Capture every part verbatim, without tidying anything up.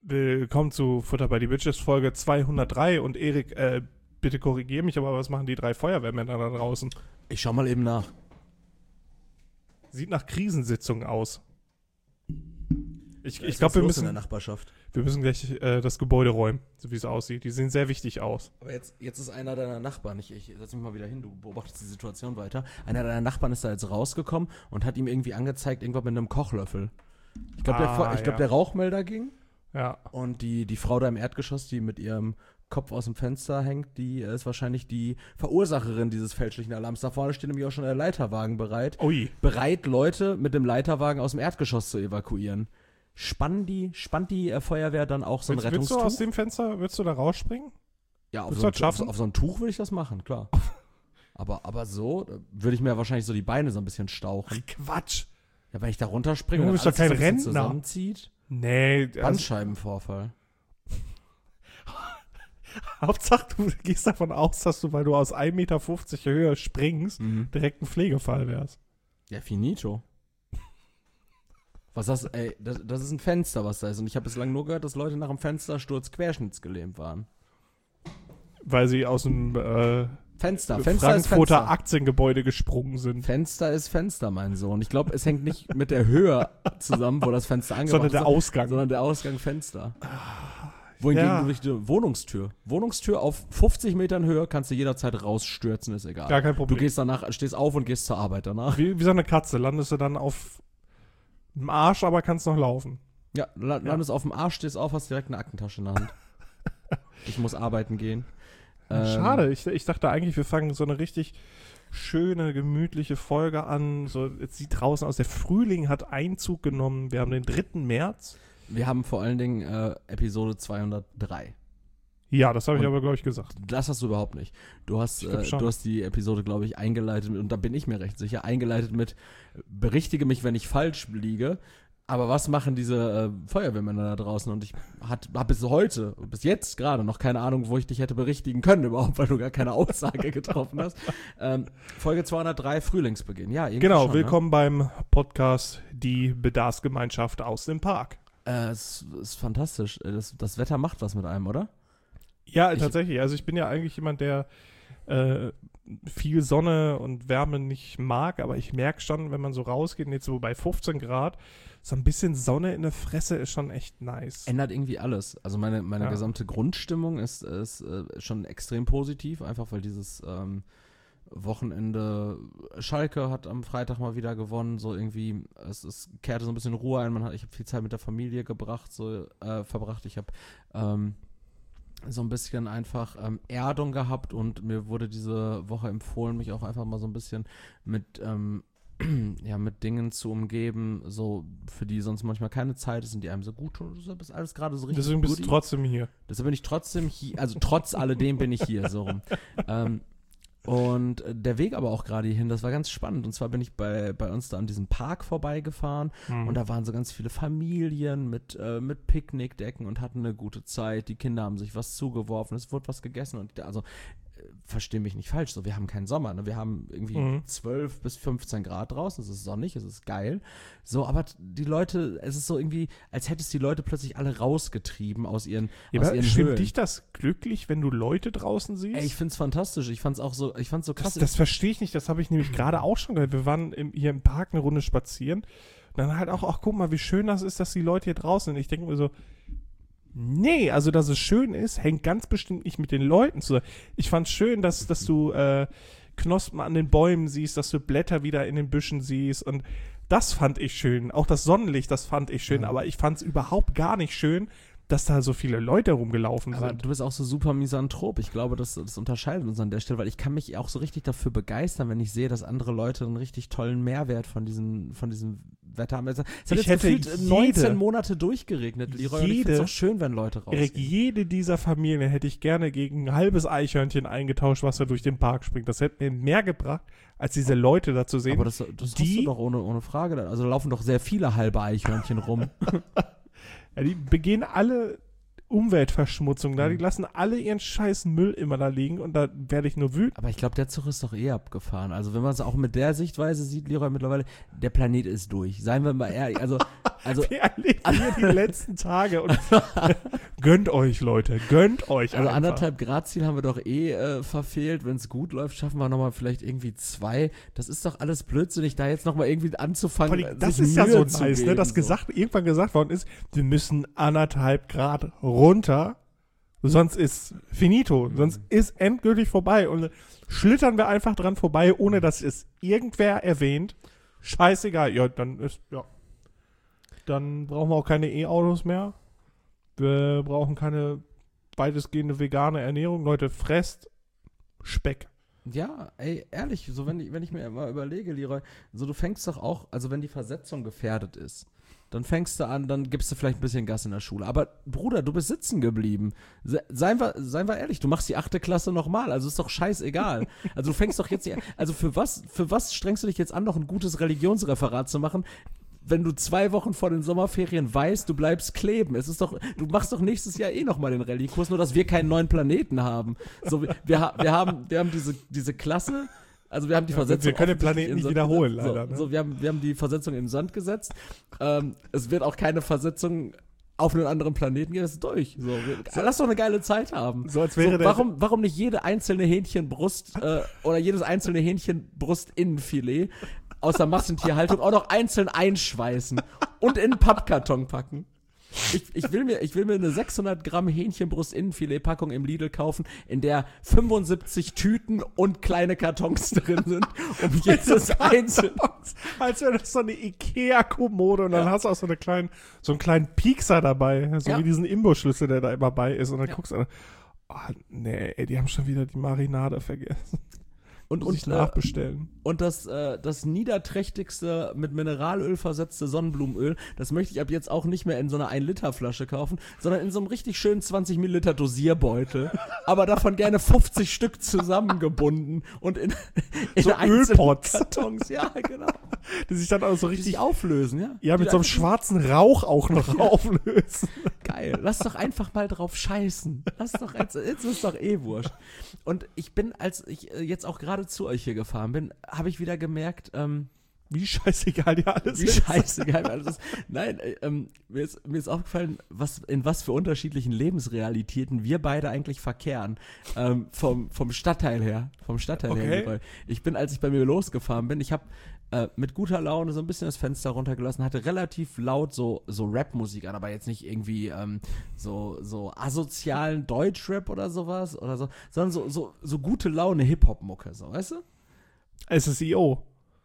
Willkommen zu Futter bei die Bitches Folge zweihundertdrei und Erik, äh, bitte korrigier mich, aber was machen die drei Feuerwehrmänner da draußen? Ich schau mal eben nach. Sieht nach Krisensitzung aus. Ich, Da ich ist glaube, was wir los in müssen, der Nachbarschaft. wir müssen gleich äh, das Gebäude räumen, so wie es aussieht. Die sehen sehr wichtig aus. Aber jetzt, jetzt ist einer deiner Nachbarn, ich, ich setz mich mal wieder hin, du beobachtest die Situation weiter. Einer deiner Nachbarn ist da jetzt rausgekommen und hat ihm irgendwie angezeigt, irgendwas mit einem Kochlöffel. Ich glaube, der, Ah, Vor- ich glaub, ja. der Rauchmelder ging Ja. und die, die Frau da im Erdgeschoss, die mit ihrem Kopf aus dem Fenster hängt, die ist wahrscheinlich die Verursacherin dieses fälschlichen Alarms. Da vorne steht nämlich auch schon der Leiterwagen bereit. Ui. Bereit, Leute mit dem Leiterwagen aus dem Erdgeschoss zu evakuieren. Spannt die, spannt die äh, Feuerwehr dann auch so ein Willst, willst du Rettungstuch? aus dem Fenster, willst du da rausspringen? Ja, auf Willst so, du das ein, auf, schaffen? auf so ein Tuch würde ich das machen, klar. aber, aber so da würde ich mir wahrscheinlich so die Beine so ein bisschen stauchen. Quatsch. Ja, wenn ich da runterspringe Du und bist dann doch alles kein so ein bisschen Rentner. zusammenzieht. Nee. Also, Bandscheibenvorfall. Hauptsache, du gehst davon aus, dass du, weil du aus ein Meter fünfzig Höhe springst, Mhm. direkt ein Pflegefall wärst. Ja, finito. Was das, ey, das, das ist ein Fenster, was da ist. Und ich habe bislang nur gehört, dass Leute nach dem Fenstersturz querschnittsgelähmt waren. Weil sie aus dem äh, Fenster, Fenster ist Frankfurter Fenster. Aktiengebäude gesprungen sind. Fenster ist Fenster, mein Sohn. Ich glaube, es hängt nicht mit der Höhe zusammen, wo das Fenster angebracht Sondern der ist, Ausgang. sondern der Ausgang Fenster. Wohingegen Ja. du durch die Wohnungstür. Wohnungstür auf fünfzig Metern Höhe kannst du jederzeit rausstürzen, ist egal. Gar kein Du Problem. gehst danach, stehst auf und gehst zur Arbeit danach. Wie, wie so eine Katze. Landest du dann auf dem Arsch, aber kannst noch laufen. Ja, la- landest auf dem Arsch, stehst auf, hast direkt eine Aktentasche in der Hand. Ich muss arbeiten gehen. Ähm, Schade. Ich, ich dachte eigentlich, wir fangen so eine richtig schöne, gemütliche Folge an. So, es sieht draußen aus. Der Frühling hat Einzug genommen. Wir haben den dritten März. Wir haben vor allen Dingen äh, Episode zweihundertdrei. Ja, das habe ich Und- aber, glaube ich, gesagt. Das hast du überhaupt nicht. Du hast, Ich glaub äh, schon. du hast die Episode, glaube ich, eingeleitet mit, und da bin ich mir recht sicher, eingeleitet mit, berichtige mich, wenn ich falsch liege, aber was machen diese äh, Feuerwehrmänner da draußen? Und ich habe bis heute, bis jetzt gerade noch keine Ahnung, wo ich dich hätte berichtigen können überhaupt, weil du gar keine Aussage getroffen hast. Ähm, Folge zweihundertdrei, Frühlingsbeginn. Ja, irgendwie Genau, schon, willkommen beim Podcast Die Bedarfsgemeinschaft aus dem Park. Ne? Äh, es ist fantastisch. Das, das Wetter macht was mit einem, oder? Ja, Ich- tatsächlich. Also ich bin ja eigentlich jemand, der äh, viel Sonne und Wärme nicht mag, aber ich merke schon, wenn man so rausgeht, und jetzt so bei fünfzehn Grad, so ein bisschen Sonne in der Fresse ist schon echt nice. Ändert irgendwie alles. Also meine, meine Ja. gesamte Grundstimmung ist, ist äh, schon extrem positiv, einfach weil dieses ähm, Wochenende, Schalke hat am Freitag mal wieder gewonnen, so irgendwie, es, es kehrte so ein bisschen Ruhe ein, man hat, ich habe viel Zeit mit der Familie gebracht, so äh, verbracht, ich habe ähm, so ein bisschen einfach ähm, Erdung gehabt und mir wurde diese Woche empfohlen, mich auch einfach mal so ein bisschen mit ähm, ja, mit Dingen zu umgeben, so für die sonst manchmal keine Zeit ist und die einem so gut tun. Das ist alles gerade so richtig Deswegen bist du goodie. trotzdem hier. Deshalb bin ich trotzdem hier, also trotz alledem bin ich hier, so rum. Ähm, und äh, der Weg aber auch gerade hierhin, das war ganz spannend. Und zwar bin ich bei, bei uns da an diesem Park vorbeigefahren Hm. und da waren so ganz viele Familien mit, äh, mit Picknickdecken und hatten eine gute Zeit. Die Kinder haben sich was zugeworfen, es wurde was gegessen und also äh, versteh mich nicht falsch, so wir haben keinen Sommer, ne? Wir haben irgendwie Mhm. zwölf bis fünfzehn Grad draußen, es ist sonnig, es ist geil. So, aber die Leute, es ist so irgendwie, als hättest die Leute plötzlich alle rausgetrieben aus ihren, Ja, aus aber ihren stimmt Höhlen. dich das glücklich, wenn du Leute draußen siehst? Ey, ich find's fantastisch. Ich fand's auch so, ich fand's so Das, krass. das verstehe ich nicht, das habe ich nämlich gerade auch schon gehört. Wir waren im, hier im Park eine Runde spazieren. Und dann halt auch, ach guck mal, wie schön das ist, dass die Leute hier draußen sind. Ich denke mir so, nee, also dass es schön ist, hängt ganz bestimmt nicht mit den Leuten zusammen. Ich fand schön, dass, dass du äh, Knospen an den Bäumen siehst, dass du Blätter wieder in den Büschen siehst und das fand ich schön. Auch das Sonnenlicht, das fand ich schön, Ja. aber ich fand es überhaupt gar nicht schön, dass da so viele Leute rumgelaufen aber sind. du bist auch so super misanthrop. Ich glaube, das, das unterscheidet uns an der Stelle, weil ich kann mich auch so richtig dafür begeistern, wenn ich sehe, dass andere Leute einen richtig tollen Mehrwert von diesem, von diesem Wetter haben. Es hat Ich jetzt hätte gefühlt jede- neunzehn Monate durchgeregnet, Leroy, und ich jede- find's auch schön, wenn Leute Erik, rausgehen. jede dieser Familien hätte ich gerne gegen ein halbes Eichhörnchen eingetauscht, was da durch den Park springt. Das hätte mir mehr gebracht, als diese Leute da zu sehen. Aber das, das hast die- du doch ohne, ohne Frage. dann. Also da laufen doch sehr viele halbe Eichhörnchen rum. ja, die begehen alle Umweltverschmutzung da. Mhm. Die lassen alle ihren scheiß Müll immer da liegen und da werde ich nur wütend. Aber ich glaube, der Zug ist doch eh abgefahren. Also wenn man es auch mit der Sichtweise sieht, Leroy, mittlerweile, der Planet ist durch. Seien wir mal ehrlich. Also Also, Wir erleben hier die letzten Tage und gönnt euch, Leute, gönnt euch also einfach. anderthalb Grad Ziel haben wir doch eh äh, verfehlt. Wenn es gut läuft, schaffen wir nochmal vielleicht irgendwie zwei. Das ist doch alles blödsinnig, da jetzt nochmal irgendwie anzufangen. Vor allem, das sich ist ja Mühe so zu nice, geben, ne, dass so. gesagt, irgendwann gesagt worden ist, wir müssen anderthalb Grad runter, sonst ist finito, sonst ist endgültig vorbei. Und schlittern wir einfach dran vorbei, ohne dass es irgendwer erwähnt. Scheißegal, ja, dann ist, ja. Dann brauchen wir auch keine E-Autos mehr. Wir brauchen keine weitestgehende vegane Ernährung. Leute, fresst Speck. Ja, ey, ehrlich, so wenn ich, wenn ich mir mal überlege, Leroy, so du fängst doch auch, also wenn die Versetzung gefährdet ist, dann fängst du an, dann gibst du vielleicht ein bisschen Gas in der Schule. Aber Bruder, du bist sitzen geblieben. Se, seien wir, seien wir ehrlich, du machst die achte Klasse nochmal, also ist doch scheißegal. Also du fängst doch jetzt, die, also für was, für was strengst du dich jetzt an, noch ein gutes Religionsreferat zu machen, wenn du zwei Wochen vor den Sommerferien weißt, du bleibst kleben? Es ist doch, du machst doch nächstes Jahr eh nochmal den Rallye-Kurs, nur dass wir keinen neuen Planeten haben. So, wir, wir, wir haben, wir haben diese, diese Klasse. Also wir haben die Ja, Versetzung. wir können den Planeten nicht wiederholen, gesetzt. leider. So, Ne? so, wir, haben, wir haben die Versetzung in den Sand gesetzt. Ähm, es wird auch keine Versetzung auf einen anderen Planeten gehen. Das ist durch. So, wir, lass doch eine geile Zeit haben. So als wäre so, der- warum, warum nicht jede einzelne Hähnchenbrust äh, oder jedes einzelne Hähnchenbrust-Innenfilet aus der Massentierhaltung auch noch einzeln einschweißen und in einen Pappkarton packen? Ich, ich, will mir, ich will mir eine sechshundert Gramm Hähnchenbrust-Innenfilet-Packung im Lidl kaufen, in der fünfundsiebzig Tüten und kleine Kartons drin sind, um jedes einzelne. Als wäre das so eine Ikea-Kommode und dann Ja. hast du auch so, eine kleinen, so einen kleinen Piekser dabei, so Ja. wie diesen Imbusschlüssel, der da immer bei ist. Und dann Ja. guckst du, oh, nee, ey, die haben schon wieder die Marinade vergessen. Und, Muss ich und, äh, nachbestellen. und das, äh, das niederträchtigste mit Mineralöl versetzte Sonnenblumenöl, das möchte ich ab jetzt auch nicht mehr in so einer ein Liter Flasche kaufen, sondern in so einem richtig schönen zwanzig Milliliter Dosierbeutel. Aber davon gerne fünfzig Stück zusammengebunden und in, in So einzelnen Ölpots. Kartons. Ja, genau. Die sich dann auch so Die richtig, sich auflösen, ja? ja, Die mit so einem einfach- schwarzen Rauch auch noch auflösen. Geil. Lass doch einfach mal drauf scheißen. Lass doch, jetzt, jetzt ist doch eh wurscht. Und ich bin, als ich äh, jetzt auch gerade zu euch hier gefahren bin, habe ich wieder gemerkt, ähm, Wie scheißegal die alles wie ist. scheißegal alles ist. Nein, äh, ähm, mir, ist, mir ist aufgefallen, was, in was für unterschiedlichen Lebensrealitäten wir beide eigentlich verkehren. Ähm, vom, vom Stadtteil her. Vom Stadtteil Okay. her. Leroy. Ich bin, als ich bei mir losgefahren bin, ich habe äh, mit guter Laune so ein bisschen das Fenster runtergelassen, hatte relativ laut so, so Rap-Musik an, aber jetzt nicht irgendwie ähm, so, so asozialen Deutschrap oder sowas oder so, sondern so, so, so gute Laune Hip-Hop-Mucke, so, weißt du? S S I O.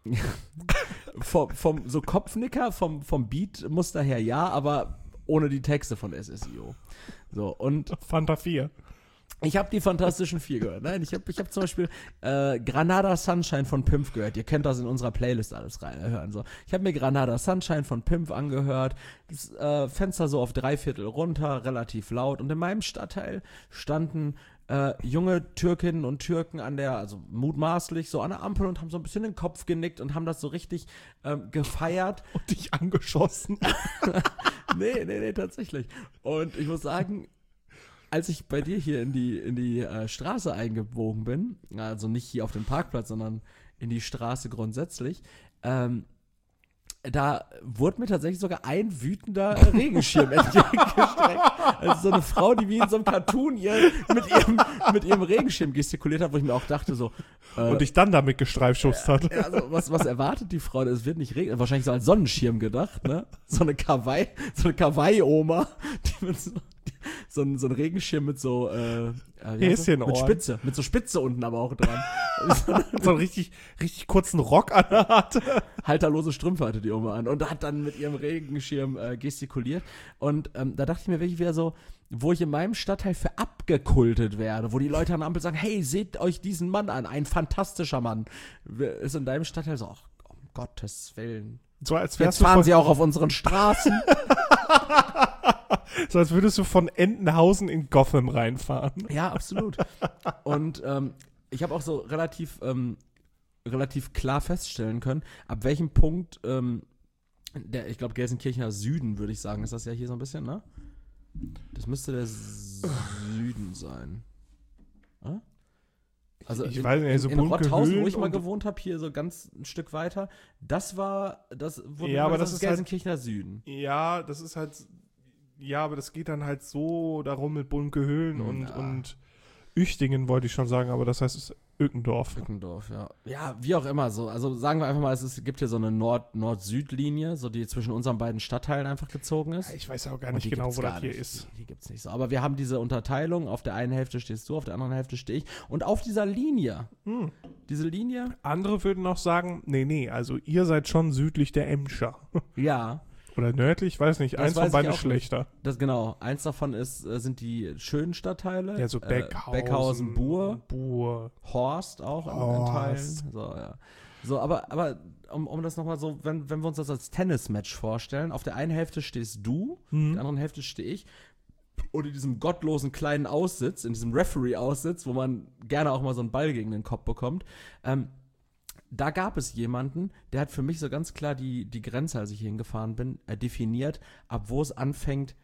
vom, vom so Kopfnicker, vom, vom Beat-Muster her ja, aber ohne die Texte von S S I O. So, und Fanta vier. ich habe die Fantastischen Vier gehört. Nein, ich habe ich hab zum Beispiel äh, Granada Sunshine von Pimp gehört. Ihr könnt das in unserer Playlist alles reinhören. So. Ich habe mir Granada Sunshine von Pimp angehört. Das äh, Fenster so auf drei Viertel runter, relativ laut. Und in meinem Stadtteil standen äh, junge Türkinnen und Türken an der, also mutmaßlich so an der Ampel und haben so ein bisschen den Kopf genickt und haben das so richtig ähm, gefeiert. Und dich angeschossen. Nee, nee, nee, tatsächlich. Und ich muss sagen, als ich bei dir hier in die, in die äh, Straße eingebogen bin, also nicht hier auf den Parkplatz, sondern in die Straße grundsätzlich, ähm, da wurde mir tatsächlich sogar ein wütender äh, Regenschirm entgegengestreckt. Also so eine Frau, die wie in so einem Cartoon ihr, mit, ihrem, mit ihrem Regenschirm gestikuliert hat, wo ich mir auch dachte so, äh, Und dich dann damit gestreifschubst hat. ja, also was, was erwartet die Frau? Es wird nicht regnen. Wahrscheinlich so als Sonnenschirm gedacht, ne? So eine Kawaii, so eine Kawaii-Oma, die mit so, die, so, ein, so ein Regenschirm mit so, äh, äh, wie heißt das? Häschenohren. Mit Spitze, mit so Spitze unten aber auch dran. So einen richtig, richtig kurzen Rock an der hatte. Halterlose Strümpfe hatte die Oma an und hat dann mit ihrem Regenschirm äh, gestikuliert. Und ähm, da dachte ich mir wirklich wieder so, wo ich in meinem Stadtteil für abgekultet werde, wo die Leute an der Ampel sagen, hey, seht euch diesen Mann an, ein fantastischer Mann. Ist in deinem Stadtteil so, ach, um Gottes Willen. So als Jetzt wärst du fahren von, sie auch auf unseren Straßen. so als würdest du von Entenhausen in Gotham reinfahren. Ja, absolut. Und ähm, ich habe auch so relativ, ähm, relativ klar feststellen können, ab welchem Punkt, ähm, der, ich glaube, Gelsenkirchener Süden, würde ich sagen, ist das ja hier so ein bisschen, ne? Das müsste der Süden sein. Äh? Also Ich in, weiß nicht, so in, in Rotthausen, wo ich mal und- gewohnt habe, hier so ganz ein Stück weiter, das war, das wurde Ja, aber das ist halt- Gelsenkirchener Süden. Ja, das ist halt, ja, aber das geht dann halt so darum mit Bunke-Höhlen Hm, und, ja. und Üchtingen wollte ich schon sagen, aber das heißt, es ist Ückendorf. Ückendorf, ja. Ja, wie auch immer so. Also sagen wir einfach mal, es ist, gibt hier so eine Nord- Nord-Süd-Linie, so die zwischen unseren beiden Stadtteilen einfach gezogen ist. Ich weiß auch gar Und nicht die genau, gibt's wo gar das hier nicht. ist. Die, die gibt's nicht so. Aber wir haben diese Unterteilung, auf der einen Hälfte stehst du, auf der anderen Hälfte stehe ich. Und auf dieser Linie, Hm. diese Linie, Andere würden noch sagen, nee, nee, also ihr seid schon südlich der Emscher. ja, Oder nördlich, weiß nicht, Das eins weiß von ich beiden auch ist schlechter. das genau. Eins davon ist, äh, sind die schönen Stadtteile. Ja, so Äh, Beckhausen, Beckhausen, Buhr, Buhr. Horst auch in, in Teilen. Horst. So, ja. So, aber, aber um, um das nochmal so, wenn, wenn wir uns das als Tennismatch vorstellen, auf der einen Hälfte stehst du, auf Hm. der anderen Hälfte stehe ich. Und in diesem gottlosen kleinen Aussitz, in diesem Referee-Aussitz, wo man gerne auch mal so einen Ball gegen den Kopf bekommt, ähm, da gab es jemanden, der hat für mich so ganz klar die, die Grenze, als ich hier hingefahren bin, äh, definiert, ab wo es anfängt,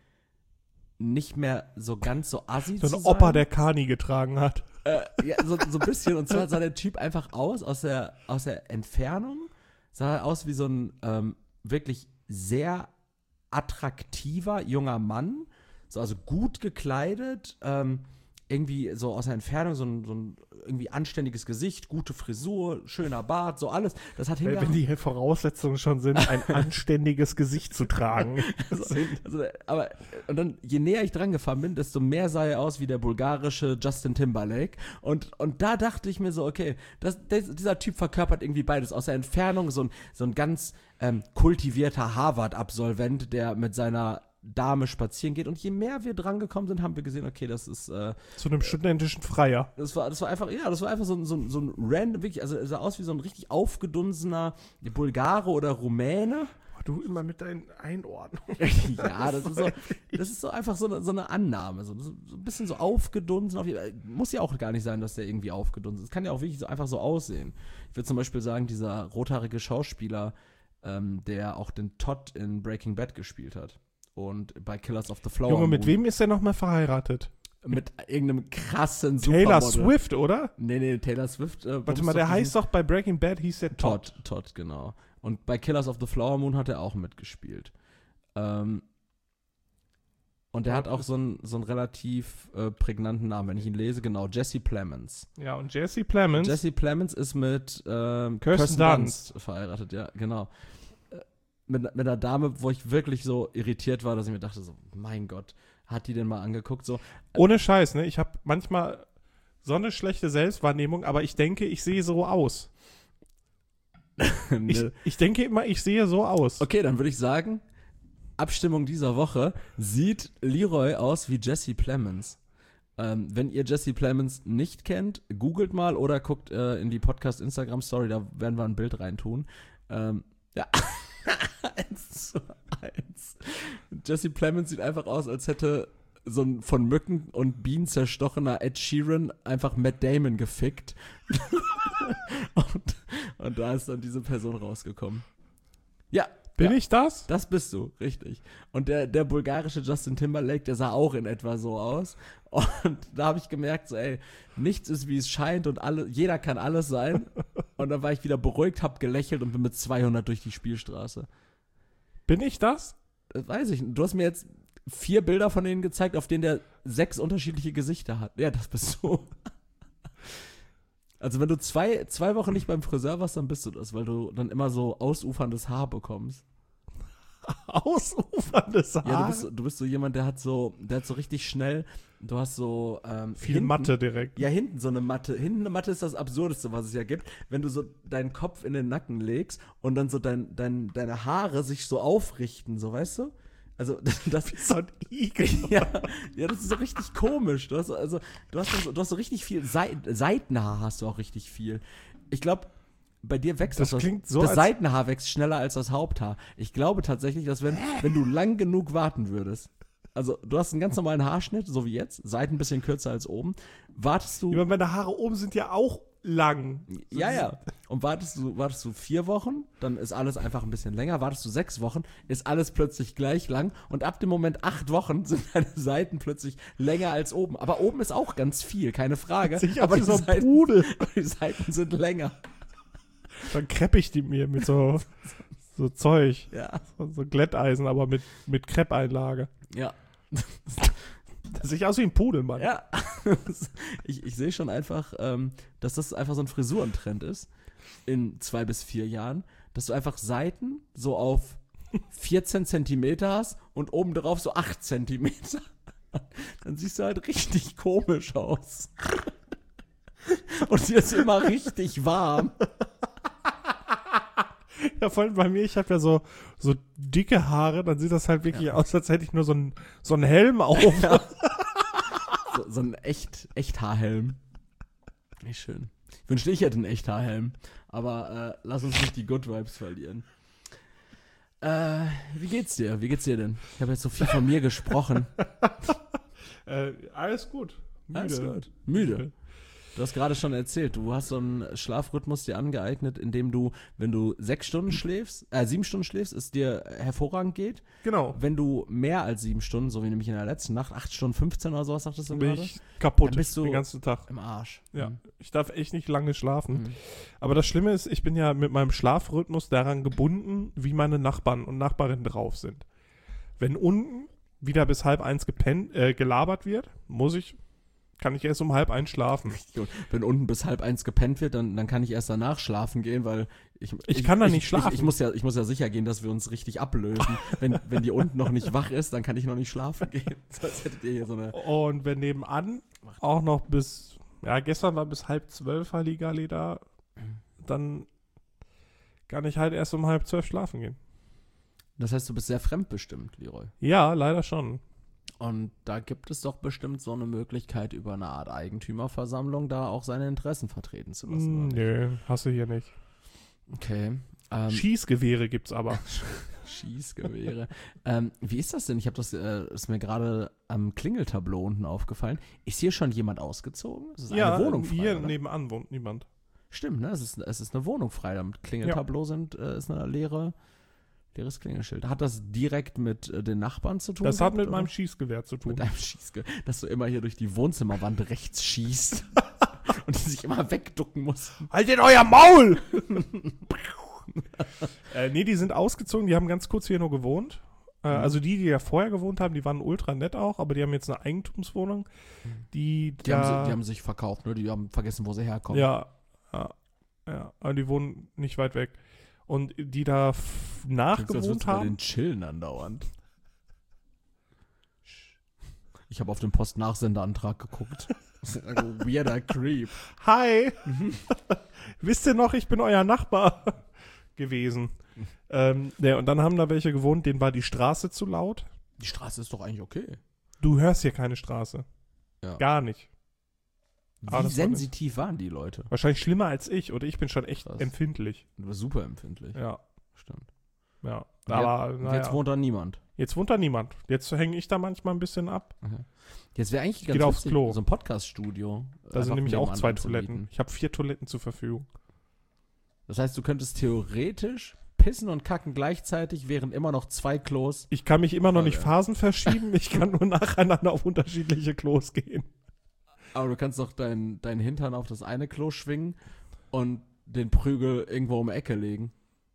nicht mehr so ganz so assi So zu ein sein. Opa, der Kani getragen hat. Äh, ja, so, so ein bisschen. Und zwar sah der Typ einfach aus, aus der, aus der Entfernung, sah er aus wie so ein ähm, wirklich sehr attraktiver junger Mann, so also gut gekleidet, ähm, irgendwie so aus der Entfernung so ein, so ein irgendwie anständiges Gesicht, gute Frisur, schöner Bart, so alles. Das hat Wenn hingehauen. die Voraussetzungen schon sind, ein anständiges Gesicht zu tragen. Also, also, aber und dann, je näher ich dran gefahren bin, desto mehr sah er aus wie der bulgarische Justin Timberlake. Und, und da dachte ich mir so, okay, das, das, dieser Typ verkörpert irgendwie beides. Aus der Entfernung so ein, so ein ganz ähm, kultivierter Harvard-Absolvent, der mit seiner Dame spazieren geht. Und je mehr wir dran gekommen sind, haben wir gesehen, okay, das ist äh, Zu einem studentischen Freier. Das war, das war einfach, ja, das war einfach so, ein- so, ein- so ein random, wirklich, also er sah aus wie so ein richtig aufgedunsener Bulgare oder Rumäne. Oh, du immer mit deinen Einordnungen. Ja, das ist so, das ist so einfach so eine, so eine Annahme, so, so ein bisschen so aufgedunsen. Auf, muss ja auch gar nicht sein, dass der irgendwie aufgedunsen ist. Es kann ja auch wirklich so einfach so aussehen. Ich würde zum Beispiel sagen, dieser rothaarige Schauspieler, ähm, der auch den Todd in Breaking Bad gespielt hat und bei Killers of the Flower Junge, mit Moon. wem ist der nochmal verheiratet? Mit irgendeinem krassen Taylor Supermodel. Swift, oder? Nee, nee, Taylor Swift. Äh, Warte bumst mal, der doch heißt diesen- doch bei Breaking Bad hieß der Todd. Todd. Todd, genau. Und bei Killers of the Flower Moon hat er auch mitgespielt. Ähm, und der Ja, hat auch das- so einen, so einen relativ äh, prägnanten Namen, wenn ich ihn lese, genau, Jesse Plemons. Ja, und Jesse Plemons. Jesse Plemons ist mit ähm, Kirsten Dunst verheiratet, ja, genau. Äh, Mit, mit einer Dame, wo ich wirklich so irritiert war, dass ich mir dachte, so, mein Gott, hat die denn mal angeguckt? So, Ohne Scheiß, ne? Ich habe manchmal so eine schlechte Selbstwahrnehmung, aber ich denke, ich sehe so aus. Ich, ne. ich denke immer, ich sehe so aus. Okay, dann würde ich sagen, Abstimmung dieser Woche, sieht Leroy aus wie Jesse Plemons? Ähm, wenn ihr Jesse Plemons nicht kennt, googelt mal oder guckt äh, in die Podcast-Instagram-Story, da werden wir ein Bild reintun. Ähm, ja, eins zu eins. Jesse Plemons sieht einfach aus, als hätte so ein von Mücken und Bienen zerstochener Ed Sheeran einfach Matt Damon gefickt. und, und da ist dann diese Person rausgekommen. Ja, Bin ja. ich das? Das bist du, richtig. Und der, der bulgarische Justin Timberlake, der sah auch in etwa so aus. Und da habe ich gemerkt, so, ey, nichts ist, wie es scheint und alle, jeder kann alles sein. Und dann war ich wieder beruhigt, hab gelächelt und bin mit zweihundert durch die Spielstraße. Bin ich das? Das weiß ich nicht. Du hast mir jetzt vier Bilder von denen gezeigt, auf denen der sechs unterschiedliche Gesichter hat. Ja, das bist du. Also wenn du zwei, zwei Wochen nicht beim Friseur warst, dann bist du das, weil du dann immer so ausuferndes Haar bekommst. Ausuferndes Haar? Ja, du bist, du bist so jemand, der hat so, der hat so richtig schnell, du hast so ähm, Viel hinten- Mathe direkt. Ja, hinten so eine Matte. Hinten eine Matte ist das Absurdeste, was es ja gibt. Wenn du so deinen Kopf in den Nacken legst und dann so dein, dein, deine Haare sich so aufrichten, so, weißt du? Also, das ist So ein Igel. ja, ja, das ist so richtig komisch. Du hast, so- also, du hast, so, du hast so richtig viel Seit, Seitenhaar hast du auch richtig viel. Ich glaube, bei dir wächst Das das, klingt so, das als- Seitenhaar wächst schneller als das Haupthaar. Ich glaube tatsächlich, dass wenn, wenn du lang genug warten würdest, also du hast einen ganz normalen Haarschnitt, so wie jetzt, Seiten ein bisschen kürzer als oben, wartest du, Ja, meine Haare oben sind ja auch lang. Ja, ja. Und wartest du, wartest du vier Wochen, dann ist alles einfach ein bisschen länger. Wartest du sechs Wochen, ist alles plötzlich gleich lang. Und ab dem Moment acht Wochen sind deine Seiten plötzlich länger als oben. Aber oben ist auch ganz viel, keine Frage. Sich Aber aber die, so ein Seiten, Pudel. die Seiten sind länger. Dann kreppe ich die mir mit so, so Zeug. Ja. So, so Glätteisen, aber mit, mit Kreppeinlage. Ja. Das sieht aus wie ein Pudel, Mann. Ja. Ich, ich sehe schon einfach, ähm, dass das einfach so ein Frisurentrend ist in zwei bis vier Jahren, dass du einfach Seiten so auf vierzehn Zentimeter hast und oben drauf so acht Zentimeter. Dann siehst du halt richtig komisch aus. Und dir ist immer richtig warm. Ja, vor allem bei mir, ich habe ja so, so dicke Haare, dann sieht das halt wirklich Ja. aus, als hätte ich nur so einen so einen Helm auf. Ja. So, so ein echt, echt Haarhelm. Nicht schön. Ich wünschte, ich hätte einen echt Haarhelm. Aber äh, lass uns nicht die Good Vibes verlieren. Äh, wie geht's dir? Wie geht's dir denn? Ich habe jetzt so viel von mir gesprochen. äh, alles gut. Müde. Alles gut. Müde. Du hast gerade schon erzählt, du hast so einen Schlafrhythmus dir angeeignet, in dem du, wenn du sechs Stunden schläfst, äh, sieben Stunden schläfst, es dir hervorragend geht. Genau. Wenn du mehr als sieben Stunden, so wie nämlich in der letzten Nacht, acht Stunden fünfzehn oder sowas, sagtest du Bin gerade, ich kaputt Dann bist du den ganzen Tag. im Arsch. Ja. Mhm. Ich darf echt nicht lange schlafen. Mhm. Aber das Schlimme ist, ich bin ja mit meinem Schlafrhythmus daran gebunden, wie meine Nachbarn und Nachbarinnen drauf sind. Wenn unten wieder bis halb eins gepennt, äh, gelabert wird, muss ich, kann ich erst um halb eins schlafen. Wenn unten bis halb eins gepennt wird, dann, dann kann ich erst danach schlafen gehen, weil ich Ich kann da nicht ich, schlafen. Ich, ich, muss ja, ich muss ja sicher gehen, dass wir uns richtig ablösen. wenn, wenn die unten noch nicht wach ist, dann kann ich noch nicht schlafen gehen. Sonst hättet ihr hier so eine... Und wenn nebenan auch noch bis, ja, gestern war bis halb zwölf Halligalli da, dann kann ich halt erst um halb zwölf schlafen gehen. Das heißt, du bist sehr fremdbestimmt, Leroy. Ja, leider schon. Und da gibt es doch bestimmt so eine Möglichkeit, über eine Art Eigentümerversammlung da auch seine Interessen vertreten zu lassen. Mm, oder nö, hast du hier nicht. nicht? Okay. Ähm, Schießgewehre gibt's aber. Schießgewehre. ähm, wie ist das denn? Ich habe das, äh, ist mir gerade am Klingeltableau unten aufgefallen. Ist hier schon jemand ausgezogen? Es ist Ja, eine Wohnung frei, hier oder? nebenan wohnt niemand. Stimmt, ne? Es ist, es ist eine Wohnung frei. Damit Klingeltableau sind, äh, ist eine leere, leeres Klingelschild. Hat das direkt mit äh, den Nachbarn zu tun? Das hat gehabt, mit oder? meinem Schießgewehr zu tun. Mit deinem Schießgewehr. Dass du immer hier durch die Wohnzimmerwand rechts schießt. Und die sich immer wegducken muss. Haltet euer Maul! äh, nee, die sind ausgezogen, die haben ganz kurz hier nur gewohnt. Äh, Mhm. Also die, die ja vorher gewohnt haben, die waren ultra nett auch, aber die haben jetzt eine Eigentumswohnung. Die, Die, da, haben, sie, die haben sich verkauft, ne? Die haben vergessen, wo sie herkommen. Ja, ja, ja, aber die wohnen nicht weit weg. Und die da f- Klingt so, als würdest nachgewohnt du bei haben. den chillen andauernd. Ich habe auf den Post-Nachsenderantrag geguckt. Weirder Creep. Hi! Wisst ihr noch, ich bin euer Nachbar gewesen. ähm, ja, und dann haben da welche gewohnt, denen war die Straße zu laut. Die Straße ist doch eigentlich okay. Du hörst hier keine Straße. Ja. Gar nicht. Wie Ah, das war sensitiv waren die Leute? Wahrscheinlich schlimmer als ich, oder ich bin schon echt Krass. empfindlich. Du bist super empfindlich. Ja, Stimmt. ja. Und Aber jetzt, naja. jetzt wohnt da niemand. Jetzt wohnt da niemand. Jetzt hänge ich da manchmal ein bisschen ab. Okay. Jetzt wäre eigentlich Ich ganz geh aufs witzig, Klo. so ein Podcast-Studio. Da einfach sind nämlich auch nebenan zwei anzubieten. Toiletten. Ich habe vier Toiletten zur Verfügung. Das heißt, du könntest theoretisch pissen und kacken gleichzeitig, während immer noch zwei Klos. Ich kann mich immer noch nicht Okay. Phasen verschieben. Ich kann nur nacheinander auf unterschiedliche Klos gehen. Aber du kannst doch deinen dein Hintern auf das eine Klo schwingen und den Prügel irgendwo um die Ecke legen.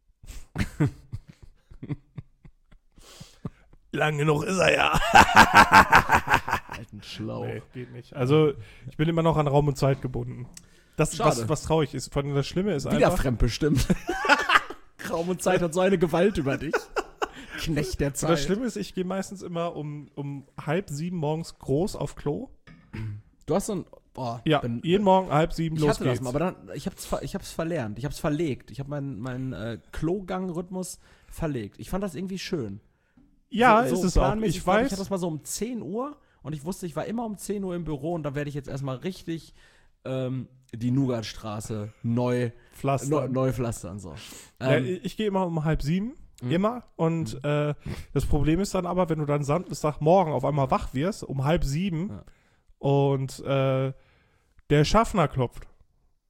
Lang genug ist er ja. Alten Schlauch. Nee, geht nicht. Also, ich bin immer noch an Raum und Zeit gebunden. Das, Schade. was, was traurig ist. Vor allem das Schlimme ist Wieder einfach, fremdbestimmt. Raum und Zeit hat so eine Gewalt über dich. Knecht der Zeit. das Schlimme ist, ich gehe meistens immer um, um halb sieben morgens groß auf Klo. Du hast so ein. Boah, Ja, wenn- jeden Morgen halb sieben, ich los hatte das geht's. mal, aber dann, ich hab's, ver, ich hab's verlernt. Ich hab's verlegt. Ich habe meinen mein, äh, Klogang-Rhythmus verlegt. Ich fand das irgendwie schön. ja, so, ist so es auch. planmäßig. Ich glaub, weiß. Ich hatte das mal so um zehn Uhr und ich wusste, ich war immer um zehn Uhr im Büro und da werde ich jetzt erstmal richtig ähm, die Nougatstraße neu, Pflaster. neu, neu pflastern. So. Ja, Ähm, ich gehe immer um halb sieben. Mhm. Immer. Und äh, das Problem ist dann aber, wenn du dann Samstagmorgen auf einmal wach wirst, um halb sieben Ja. und äh, der Schaffner klopft.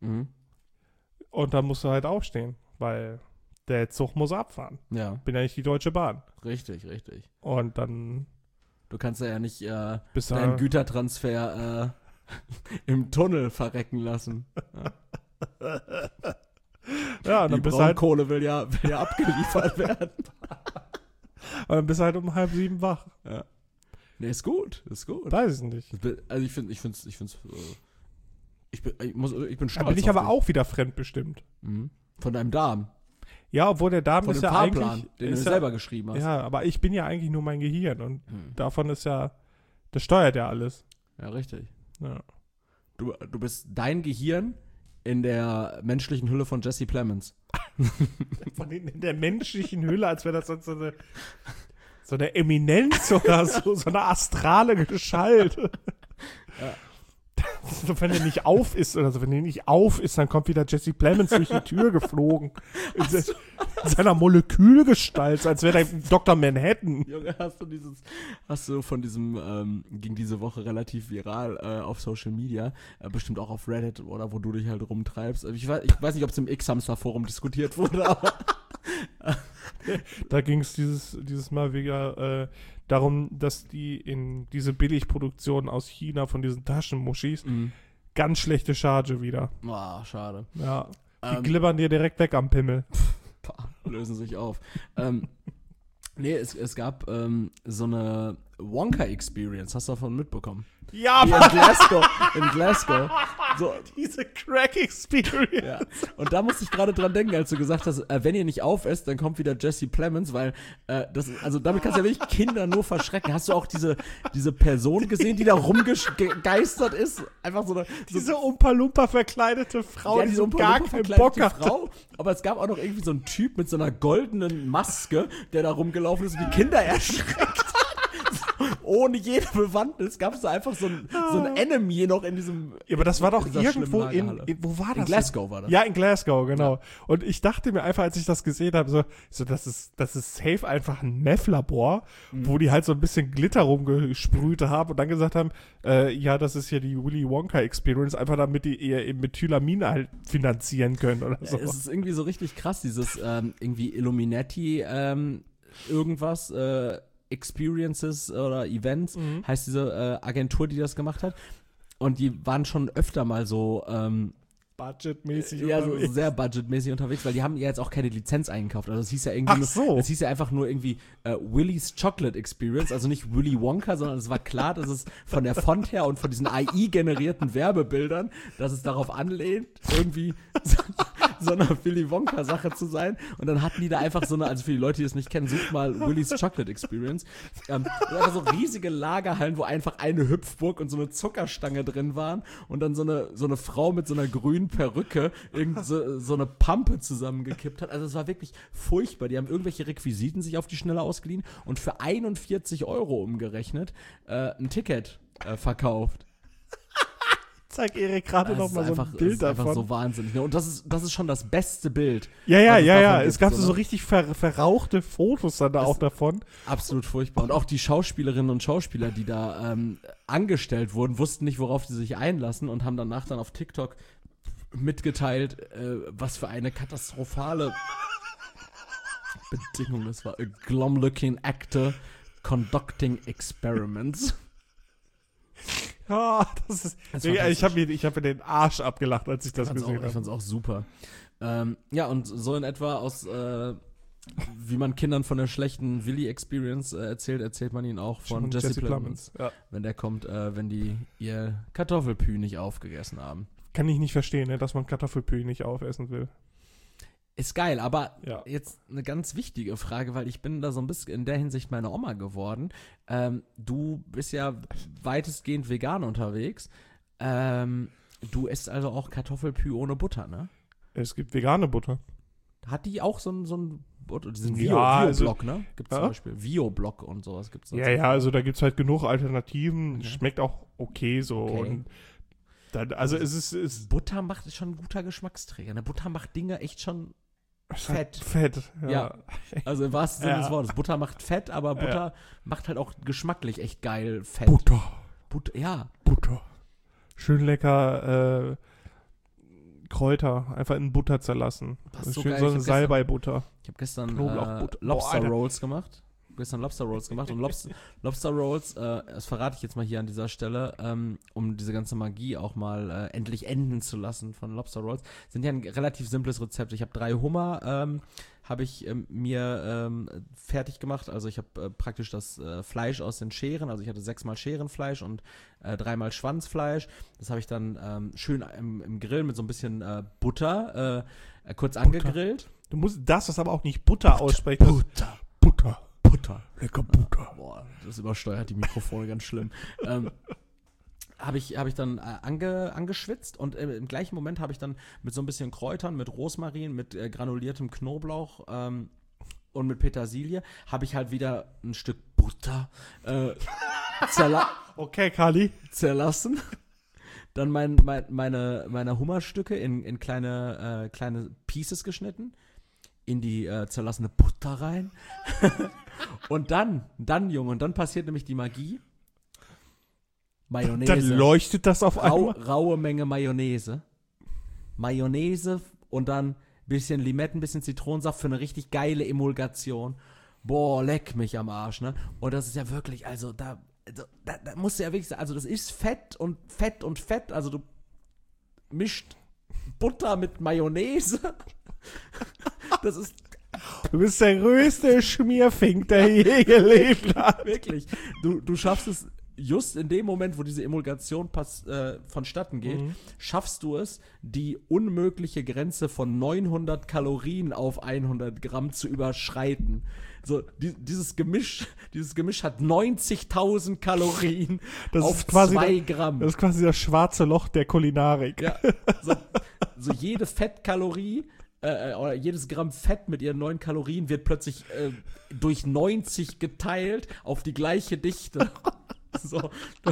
Mhm. Und dann musst du halt aufstehen, weil der Zug muss abfahren. Ja, Bin ja nicht die Deutsche Bahn. richtig, richtig. Und dann Du kannst ja nicht äh, bist deinen du Gütertransfer äh, im Tunnel verrecken lassen. Ja. ja, und Die dann bist du halt, Braunkohle will ja, will ja abgeliefert werden. und dann bist du halt um halb sieben wach. Ja. Nee, ist gut, ist gut. Weiß ich nicht. Also ich finde, ich finde, ich finde, äh, ich bin, ich muss, ich bin Da stolz. bin ich auf aber dich. auch wieder fremdbestimmt. Mhm. Von deinem Darm, Ja, obwohl der Darm von ist dem ja Fahrplan, eigentlich. den du ist dir ja, selber geschrieben hast. ja, aber ich bin ja eigentlich nur mein Gehirn und Hm. davon ist ja, das steuert ja alles. Ja, richtig. Ja. Du, du bist dein Gehirn in der menschlichen Hülle von Jesse Plemons. Von in, in der menschlichen Hülle, als wäre das sonst so eine, so eine Eminenz oder so, so eine astrale Gestalt. Ja. So, wenn er nicht auf ist oder so, wenn er nicht auf ist, dann kommt wieder Jesse Plemons durch die Tür geflogen. In, se, in seiner Molekülgestalt, so als wäre der Doktor Manhattan. Junge, hast du dieses, hast du von diesem, ähm, ging diese Woche relativ viral äh, auf Social Media, äh, bestimmt auch auf Reddit oder wo du dich halt rumtreibst. Ich weiß, ich weiß nicht, ob es im X-Hamster-Forum diskutiert wurde, aber Da ging es dieses, dieses Mal wieder äh, darum, dass die in diese Billigproduktion aus China von diesen Taschenmuschis mhm. ganz schlechte Charge wieder. Ah, schade. Ja, die Ähm, glibbern dir direkt weg am Pimmel. Pah, lösen sich auf. ähm, nee, es, es gab ähm, so eine Wonka-Experience, hast du davon mitbekommen? Ja, Die in Glasgow, in Glasgow. So, diese Crack-Experience. ja. Und da musste ich gerade dran denken, als du gesagt hast, äh, wenn ihr nicht aufesst, dann kommt wieder Jesse Plemons, weil äh, das, also damit kannst du ja wirklich Kinder nur verschrecken. Hast du auch diese, diese Person gesehen, die da rumgegeistert ist? Einfach so eine, so Diese Umpa-Lumpa verkleidete Frau, ja, die diese so gar Umpa-Lumpa keinen Bock verkleidete hat. Frau, aber es gab auch noch irgendwie so einen Typ mit so einer goldenen Maske, der da rumgelaufen ist und die Kinder erschreckt hat. Ohne jede Bewandtnis gab es da einfach so ein, so ein Enemy noch in diesem. Ja, aber das war doch in dieser irgendwo schlimmen in, Lagerhalle. in, wo war das? In Glasgow war das. Ja, in Glasgow, genau. Und ich dachte mir einfach, als ich das gesehen habe, so, so das ist, das ist safe einfach ein Meth-Labor, Mhm. wo die halt so ein bisschen Glitter rumgesprüht haben und dann gesagt haben, äh, ja, das ist hier die Willy Wonka Experience, einfach damit die ihr eben Methylamin halt finanzieren können oder so. Ja, es ist irgendwie so richtig krass, dieses ähm, irgendwie Illuminati ähm, irgendwas, äh, Experiences oder Events, Mhm. heißt diese äh, Agentur, die das gemacht hat. Und die waren schon öfter mal so ähm, Budgetmäßig ja, so unterwegs. sehr budgetmäßig unterwegs, weil die haben ja jetzt auch keine Lizenz eingekauft. Also es hieß ja irgendwie Ach nur, so. es hieß ja einfach nur irgendwie äh, Willy's Chocolate Experience, also nicht Willy Wonka, sondern es war klar, dass es von der Font her und von diesen A I-generierten Werbebildern, dass es darauf anlehnt, irgendwie so, so eine Willy Wonka-Sache zu sein. Und dann hatten die da einfach so eine, also für die Leute, die es nicht kennen, sucht mal Willy's Chocolate Experience. Ähm, einfach so riesige Lagerhallen, wo einfach eine Hüpfburg und so eine Zuckerstange drin waren und dann so eine, so eine Frau mit so einer grünen Perücke irgend so, so eine Pampe zusammengekippt hat. Also es war wirklich furchtbar. Die haben irgendwelche Requisiten sich auf die Schnelle ausgeliehen und für einundvierzig Euro umgerechnet äh, ein Ticket äh, verkauft. Zeig Erik gerade Das noch ist mal so einfach, ein das Bild ist einfach davon. so wahnsinnig. Ne? Und das ist, das ist schon das beste Bild. Ja, ja, was es ja, davon ja. gibt, Es gab so, so ne? richtig ver verrauchte Fotos dann da Das- auch davon. Absolut furchtbar. Und auch die Schauspielerinnen und Schauspieler, die da ähm, angestellt wurden, wussten nicht, worauf sie sich einlassen und haben danach dann auf TikTok mitgeteilt, äh, was für eine katastrophale Bedingung das war. A glum-looking actor conducting experiments. Ja, das ist. Das ist Ja, ich fantastisch. habe mir, ich hab mir den Arsch abgelacht, als ich das Ich fand's, auch, gesehen ich habe. fand's auch super. Ähm, ja, und so in etwa aus, äh, wie man Kindern von der schlechten Willy-Experience äh, erzählt, erzählt man ihnen auch von Jesse, Plemons. Ja. Wenn der kommt, äh, wenn die ihr Kartoffelpü nicht aufgegessen haben. Kann ich nicht verstehen, ne, dass man Kartoffelpü nicht aufessen will. Ist geil, aber Ja. jetzt eine ganz wichtige Frage, weil ich bin da so ein bisschen in der Hinsicht meine Oma geworden. Ähm, du bist ja weitestgehend vegan unterwegs. Ähm, du isst also auch Kartoffelpü ohne Butter, ne? Es gibt vegane Butter. Hat die auch so ein, so ein Butter, diesen Vio, Ja, also- Vio-Block, ne? Gibt es Ja? zum Beispiel. Vio-Block und sowas gibt es. Ja, ja, also da gibt es halt genug Alternativen. Okay. Schmeckt auch okay so. Okay. Und dann, also es ist, es Butter macht schon ein guter Geschmacksträger. Ne? Butter macht Dinge echt schon. ist halt Fett. Fett, ja. Ja. Also im wahrsten Sinne Ja. des Wortes. Butter macht Fett, aber Butter Ja. macht halt auch geschmacklich echt geil Fett. Butter, Butter, ja. Butter. Schön lecker äh, Kräuter einfach in Butter zerlassen. Das ist so schön geil. so Ich eine hab gestern- Salbei-Butter. Ich habe gestern Knoblauchbutter. äh, Lobster Boah, Alter. Rolls gemacht. Gestern Lobster Rolls gemacht und Lobster, Lobster Rolls, äh, das verrate ich jetzt mal hier an dieser Stelle, ähm, um diese ganze Magie auch mal äh, endlich enden zu lassen von Lobster Rolls, sind ja ein relativ simples Rezept. Ich habe drei Hummer, ähm, habe ich ähm, mir ähm, fertig gemacht. Also ich habe äh, praktisch das äh, Fleisch aus den Scheren, also ich hatte sechsmal Scherenfleisch und äh, dreimal Schwanzfleisch. Das habe ich dann ähm, schön im, im Grill mit so ein bisschen äh, Butter äh, äh, kurz angegrillt. Du musst das, das aber auch nicht Butter aussprechen. Butter. Butter. Butter. Lecker Butter. Boah, das übersteuert die Mikrofone ganz schlimm. ähm, habe ich, hab ich dann äh, ange, angeschwitzt und äh, im gleichen Moment habe ich dann mit so ein bisschen Kräutern, mit Rosmarin, mit äh, granuliertem Knoblauch ähm, und mit Petersilie, habe ich halt wieder ein Stück Butter äh, zerla Okay, Kali. zerlassen. Dann mein, mein, meine, meine Hummerstücke in, in kleine, äh, kleine Pieces geschnitten, in die äh, zerlassene Butter rein. Und dann, dann, Junge, und dann passiert nämlich die Magie. Mayonnaise. Dann leuchtet das auf Rau, einmal. raue Menge Mayonnaise. Mayonnaise und dann ein bisschen Limetten, ein bisschen Zitronensaft für eine richtig geile Emulgation. Boah, leck mich am Arsch, ne? Und das ist ja wirklich, also da, also, da, da musst du ja wirklich sagen, also das ist Fett und Fett und Fett, also du mischt Butter mit Mayonnaise. Das ist Du bist der größte Schmierfink, der je gelebt hat. wirklich, du, du schaffst es just in dem Moment, wo diese Emulgation pass, äh, vonstatten geht, Mhm. schaffst du es, die unmögliche Grenze von neunhundert Kalorien auf hundert Gramm zu überschreiten. So, die, dieses Gemisch, dieses Gemisch hat neunzigtausend Kalorien Das auf ist quasi zwei das- Gramm. Das ist quasi das schwarze Loch der Kulinarik. Ja, so, so jede Fettkalorie äh, oder jedes Gramm Fett mit ihren neun Kalorien wird plötzlich äh, durch neunzig geteilt auf die gleiche Dichte. So,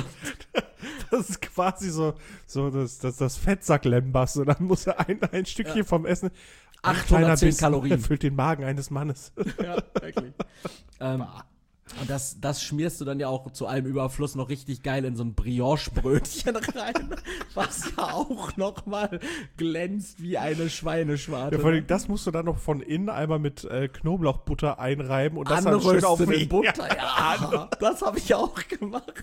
Das ist quasi so, so das, das, das Fettsack-Lembas. Und dann muss er ein, ein Stückchen Ja. vom Essen. Ein achthundertzehn kleiner Bissen Kalorien. erfüllt den Magen eines Mannes. Ja, wirklich. ähm, und das, das schmierst du dann ja auch zu allem Überfluss noch richtig geil in so ein Brioche-Brötchen rein, was ja auch noch mal glänzt wie eine Schweineschwarte. Ja, vor allem, das musst du dann noch von innen einmal mit äh, Knoblauchbutter einreiben und das dann schön Anrösten auf in Butter, ja. Das habe ich auch gemacht.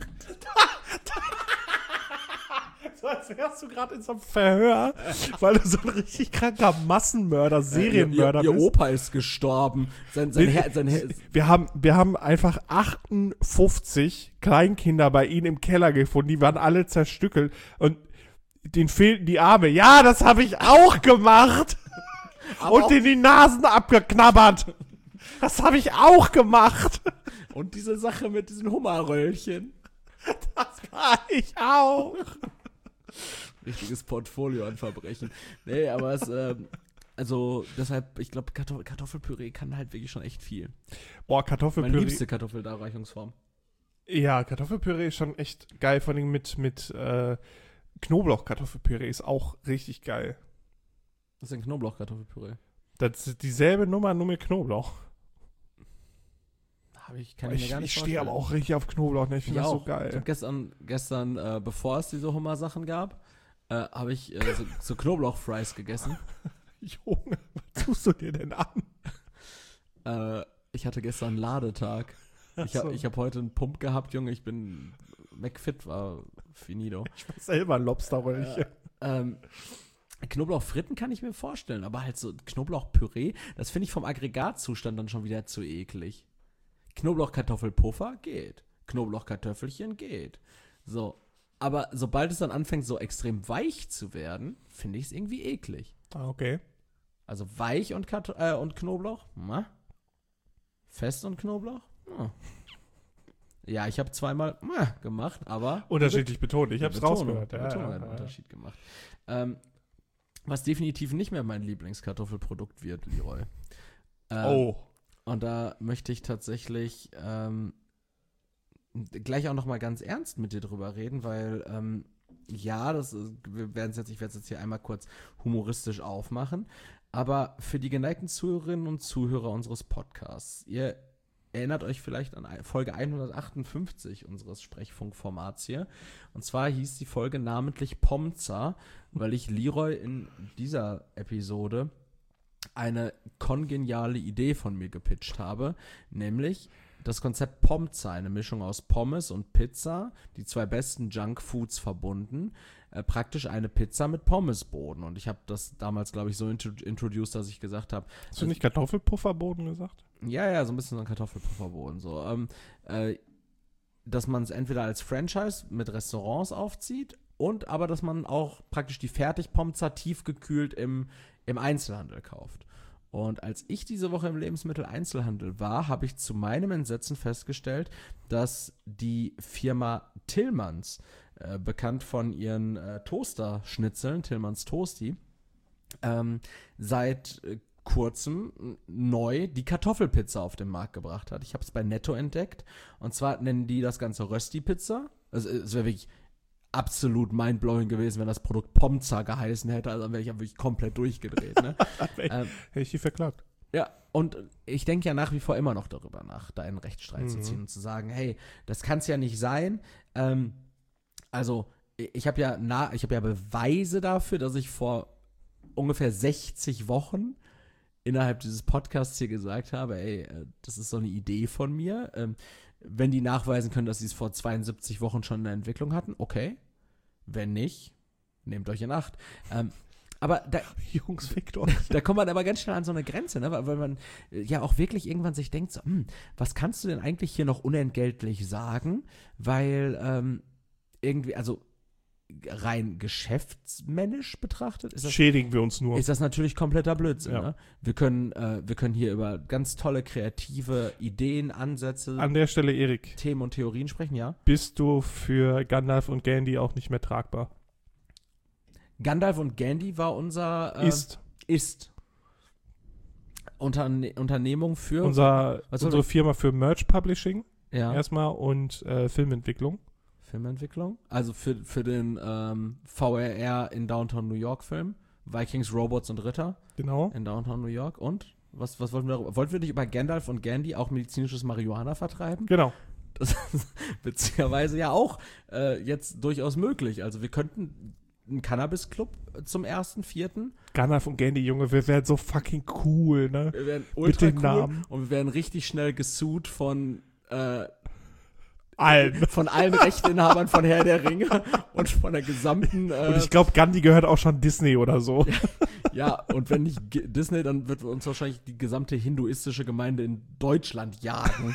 So als wärst du gerade in so einem Verhör, weil du so ein richtig kranker Massenmörder, Serienmörder ihr, ihr, ihr bist. Opa ist gestorben. Sein, sein, Her sein Her Wir haben, wir haben einfach achtundfünfzig Kleinkinder bei ihnen im Keller gefunden, die waren alle zerstückelt und denen fehlten die Arme. Ja, das habe ich auch gemacht. Aber Und auch- denen die Nasen abgeknabbert. Das habe ich auch gemacht. und diese Sache mit diesen Hummerröllchen. Das war ich auch. Richtiges Portfolio an Verbrechen. Nee, aber es, ähm, also deshalb, ich glaube, Kartoffel Kartoffelpüree kann halt wirklich schon echt viel. Boah, Meine Kartoffelpüree. liebste Kartoffeldarreichungsform. Ja, Kartoffelpüree ist schon echt geil. Vor allem mit, mit äh, Knoblauch-Kartoffelpüree ist auch richtig geil. Das ist ein Knoblauch-Kartoffelpüree. Das ist dieselbe Nummer, nur mit Knoblauch. Hab ich, kann ich, Ich, mir gar nicht ich stehe aber vorstellen. auch richtig auf Knoblauch. Ne? Ich finde Ich das so auch. Ich habe geil. gestern, gestern äh, bevor es diese Hummer-Sachen gab, äh, habe ich äh, so, so Knoblauch-Fries gegessen. Junge, was tust du dir denn an? äh, ich hatte gestern einen Ladetag. Ich Ach habe so. ich hab heute einen Pump gehabt, Junge. Ich bin McFit, war finito. Ich mach selber ein Lobsterröllchen. Ähm, Knoblauchfritten kann ich mir vorstellen, aber halt so Knoblauchpüree, das finde ich vom Aggregatzustand dann schon wieder zu eklig. Knoblauchkartoffelpuffer geht. Knoblauchkartoffelchen geht. So. Aber sobald es dann anfängt, so extrem weich zu werden, finde ich es irgendwie eklig. Ah, okay. Also weich und, Karto äh, und Knoblauch? Na? Fest und Knoblauch? Na. Ja, ich habe zweimal na, gemacht, aber Unterschiedlich betont. Ich die hab's Betonung- rausgehört. die Ja, Betonung ja, hat einen ja. Unterschied gemacht. Ähm, was definitiv nicht mehr mein Lieblingskartoffelprodukt wird, Leroy. Ähm, Oh. Und da möchte ich tatsächlich ähm, gleich auch noch mal ganz ernst mit dir drüber reden, weil ähm, ja, das ist, wir werden jetzt, ich werde es jetzt hier einmal kurz humoristisch aufmachen, aber für die geneigten Zuhörerinnen und Zuhörer unseres Podcasts, ihr erinnert euch vielleicht an Folge hundertachtundfünfzig unseres Sprechfunkformats hier. Und zwar hieß die Folge namentlich Pomza, weil ich Leroy in dieser Episode eine kongeniale Idee von mir gepitcht habe, nämlich das Konzept Pomza, eine Mischung aus Pommes und Pizza, die zwei besten Junkfoods verbunden, äh, praktisch eine Pizza mit Pommesboden. Und ich habe das damals, glaube ich, so intro- introduced, dass ich gesagt habe... Hast du nicht Kartoffelpufferboden gesagt? Ja, ja, so ein bisschen so ein Kartoffelpufferboden. So, ähm, äh, dass man es entweder als Franchise mit Restaurants aufzieht und aber, dass man auch praktisch die Fertigpomza tiefgekühlt im, im Einzelhandel kauft. Und als ich diese Woche im Lebensmitteleinzelhandel war, habe ich zu meinem Entsetzen festgestellt, dass die Firma Tillmanns, äh, bekannt von ihren äh, Toaster-Schnitzeln, Tillmanns Toasty, ähm, seit äh, kurzem neu die Kartoffelpizza auf den Markt gebracht hat. Ich habe es bei Netto entdeckt. Und zwar nennen die das Ganze Rösti-Pizza. Also es wäre wirklich absolut mindblowing gewesen, wenn das Produkt Pomza geheißen hätte. Also dann wäre ich ja wirklich komplett durchgedreht. Ne? ähm, Hätte ich die verklagt. Ja, und ich denke ja nach wie vor immer noch darüber nach, da einen Rechtsstreit mhm. zu ziehen und zu sagen, hey, das kann es ja nicht sein. Ähm, also ich habe ja, na, ich habe ja Beweise dafür, dass ich vor ungefähr sechzig Wochen innerhalb dieses Podcasts hier gesagt habe, ey, das ist so eine Idee von mir. Ähm, wenn die nachweisen können, dass sie es vor zweiundsiebzig Wochen schon in der Entwicklung hatten, okay. Wenn nicht, nehmt euch in Acht. Ähm, aber da, Jungs, Victor. Da kommt man aber ganz schnell an so eine Grenze, ne? Weil man ja auch wirklich irgendwann sich denkt, so, hm, was kannst du denn eigentlich hier noch unentgeltlich sagen? Weil ähm, irgendwie, also rein geschäftsmännisch betrachtet, ist das, schädigen wir uns nur. Ist das natürlich kompletter Blödsinn. Ja. Ne? Wir können, äh, wir können hier über ganz tolle kreative Ideen, Ansätze, an der Stelle, Erik, Themen und Theorien sprechen, ja. Bist du für Gandalf und Gandhi auch nicht mehr tragbar? Gandalf und Gandhi war unser äh, ist ist Unterne- Unternehmung für unser, was unsere Firma für Merch Publishing ja. erstmal und äh, Filmentwicklung. Filmentwicklung. Also für, für den ähm, V R R in Downtown New York Film. Vikings, Robots und Ritter. Genau. In Downtown New York. Und? Was, was wollten wir darüber? Wollten wir nicht über Gandalf und Gandhi auch medizinisches Marihuana vertreiben? Genau. Das ist witzigerweise ja auch äh, jetzt durchaus möglich. Also wir könnten einen Cannabis-Club zum ersten, vierten. Gandalf und Gandhi, Junge, wir wären so fucking cool, ne? Wir wären ultra Mit den cool Namen. Und wir wären richtig schnell gesucht von äh, allen. Von allen Rechteinhabern von Herr der Ringe und von der gesamten äh, und ich glaube, Gandhi gehört auch schon Disney oder so. Ja, ja, und wenn nicht G- Disney, dann wird uns wahrscheinlich die gesamte hinduistische Gemeinde in Deutschland jagen.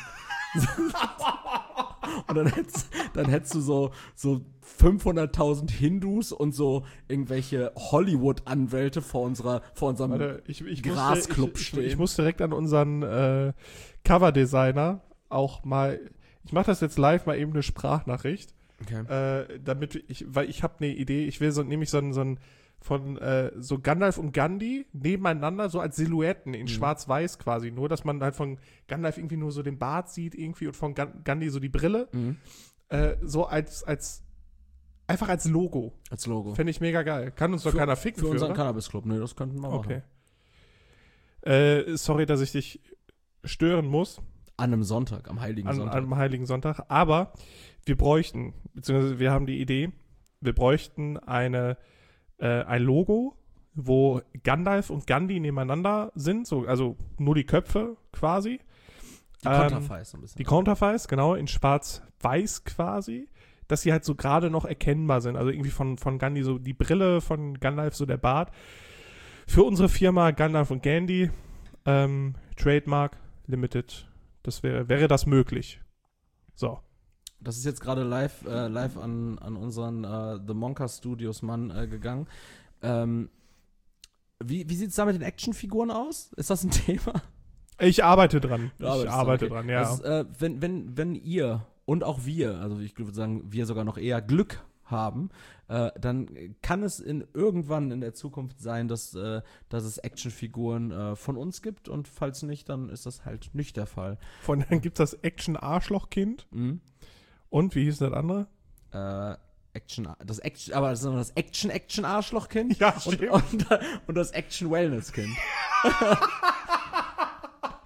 Und dann hättest, dann hättest du so, so fünfhunderttausend Hindus und so irgendwelche Hollywood-Anwälte vor, unserer, vor unserem Warte, ich, ich Grasclub musste, ich, stehen. Ich, ich muss direkt an unseren äh, Coverdesigner auch mal, ich mache das jetzt live, mal eben eine Sprachnachricht, Okay. äh, damit ich, weil ich habe eine Idee, ich will so nämlich so ein, so ein von äh, so Gandalf und Gandhi nebeneinander, so als Silhouetten in Mhm. schwarz-weiß quasi, nur, dass man halt von Gandalf irgendwie nur so den Bart sieht irgendwie und von Gan- Gandhi so die Brille, Mhm. äh, so als, als, einfach als Logo. Als Logo. Fände ich mega geil. Kann uns doch Für- keiner ficken Für unseren oder? Cannabis-Club, ne, das könnten wir Okay. machen. Äh, sorry, dass ich dich stören muss. An einem Sonntag, am Heiligen An, Sonntag. am Heiligen Sonntag. Aber wir bräuchten, beziehungsweise wir haben die Idee, wir bräuchten eine, äh, ein Logo, wo Gandalf und Gandhi nebeneinander sind, so, also nur die Köpfe quasi. Die Ähm, Konterfeis so ein bisschen. Die Counterfeis, genau, in schwarz-weiß quasi, dass sie halt so gerade noch erkennbar sind. Also irgendwie von, von Gandhi so die Brille, von Gandalf so der Bart. Für unsere Firma Gandalf und Gandhi, ähm, Trademark, Limited, das wäre, wäre das möglich. So. Das ist jetzt gerade live, äh, live an, an unseren äh, The Monka Studios Mann äh, gegangen. Ähm, wie wie sieht es da mit den Actionfiguren aus? Ist das ein Thema? Ich arbeite dran. Du Ich arbeitest arbeite dran, dran, ja. Das, äh, wenn, wenn, wenn ihr und auch wir, also ich würde sagen, wir sogar noch eher Glück haben, äh, dann kann es in irgendwann in der Zukunft sein, dass, äh, dass es Actionfiguren äh, von uns gibt und falls nicht, dann ist das halt nicht der Fall. Von dann gibt es das Action-Arschloch-Kind. Mhm. Und, wie hieß das andere? Äh, Action, das Action, aber das ist noch das Action-Action-Arschloch-Kind Ja, und, stimmt. und, und das Action-Wellness-Kind.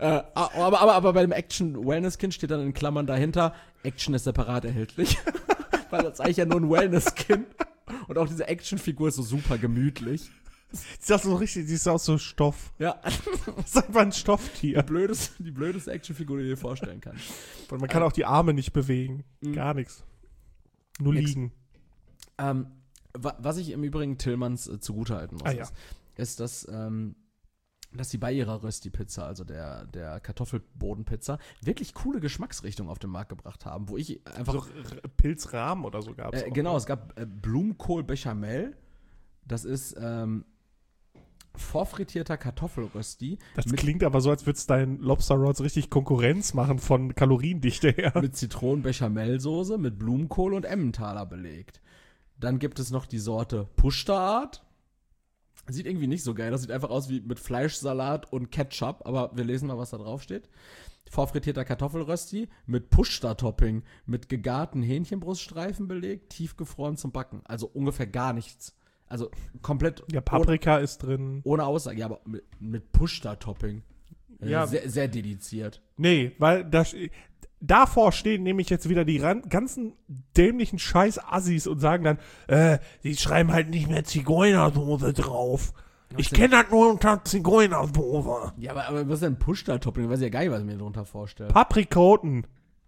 äh, aber, aber, aber beim Action-Wellness-Skin steht dann in Klammern dahinter, Action ist separat erhältlich. Weil das ist eigentlich ja nur ein Wellness-Skin. Und auch diese Actionfigur ist so super gemütlich. Die ist auch so richtig, die ist aus so Stoff. Ja. Das ist einfach ein Stofftier. Die blödeste, die blödeste Actionfigur, die du dir vorstellen kannst. Und man kann ähm, auch die Arme nicht bewegen. Mhm. Gar nichts. Nur nix. Liegen. Ähm, wa- was ich im Übrigen Tillmanns äh, zugutehalten muss, ah, ja. ist, ist, dass, ähm, dass sie bei ihrer Rösti-Pizza, also der, der Kartoffelbodenpizza, wirklich coole Geschmacksrichtungen auf den Markt gebracht haben, wo ich einfach... So Pilzrahmen oder so gab es äh, Genau, es gab äh, Blumenkohl-Bechamel. Das ist ähm, vorfrittierter Kartoffelrösti. Das klingt aber so, als würdest dein Lobster Rolls richtig Konkurrenz machen von Kaloriendichte her. Mit Zitronen-Bechamelsoße, mit Blumenkohl und Emmentaler belegt. Dann gibt es noch die Sorte Pushta-Art. Sieht irgendwie nicht so geil. Das sieht einfach aus wie mit Fleischsalat und Ketchup. Aber wir lesen mal, was da drauf steht. Vorfrittierter Kartoffelrösti mit Pushta-Topping, mit gegarten Hähnchenbruststreifen belegt, tiefgefroren zum Backen. Also ungefähr gar nichts. Also komplett. Ja, Paprika ohne, ist drin. Ohne Aussage, ja, aber mit, mit Pushta-Topping. Ja. Sehr, sehr dediziert. Nee, weil das, davor stehen nämlich jetzt wieder die ran, ganzen dämlichen Scheiß-Assis und sagen dann, äh, die schreiben halt nicht mehr Zigeunersoße drauf. Was ich kenne das nur unter Zigeunersoße. Ja, aber, aber was ist denn Pushta-Topping? Ich weiß ja gar nicht, was ich mir darunter vorstelle. Paprikoten.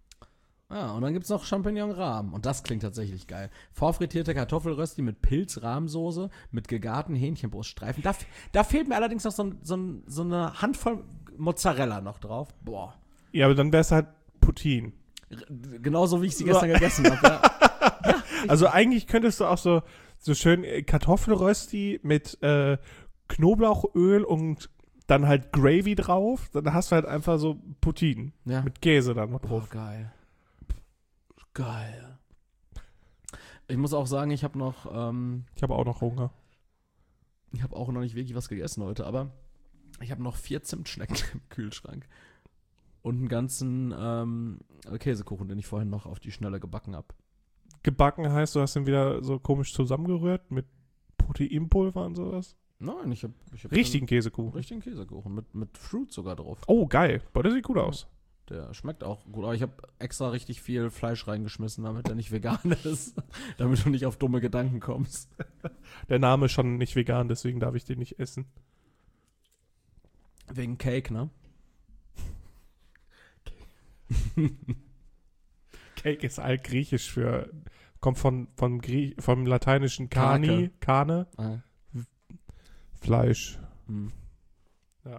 Ah, und dann gibt's noch Champignon-Rahm. Und das klingt tatsächlich geil. Vorfrittierte Kartoffelrösti mit Pilz-Rahmsoße, mit gegarten Hähnchenbruststreifen. Da, da fehlt mir allerdings noch so, so, so eine Handvoll Mozzarella noch drauf. Boah. Ja, aber dann wär's halt Poutine. R- genauso wie ich sie gestern gegessen habe. Ja. Ja, also eigentlich könntest du auch so, so schön Kartoffelrösti mit äh, Knoblauchöl und dann halt Gravy drauf. Dann hast du halt einfach so Poutine. Ja. Mit Käse dann noch drauf. Oh, geil. Geil. Ich muss auch sagen, ich habe noch ähm, ich habe auch noch Hunger. Ich habe auch noch nicht wirklich was gegessen heute, aber ich habe noch vier Zimtschnecken im Kühlschrank. Und einen ganzen ähm, Käsekuchen, den ich vorhin noch auf die Schnelle gebacken habe. Gebacken heißt, du hast ihn wieder so komisch zusammengerührt mit Proteinpulver und sowas? Nein, ich habe hab richtigen Käsekuchen. Richtigen Käsekuchen mit, mit Fruit sogar drauf. Oh, geil. Boah, der sieht gut aus. Der schmeckt auch gut, aber ich habe extra richtig viel Fleisch reingeschmissen, damit er nicht vegan ist. Damit du nicht auf dumme Gedanken kommst. Der Name ist schon nicht vegan, deswegen darf ich den nicht essen. Wegen Cake, ne? Cake ist altgriechisch für, kommt von, von Grie- vom lateinischen Kani, Kane, ah. Fleisch. Hm. Ja.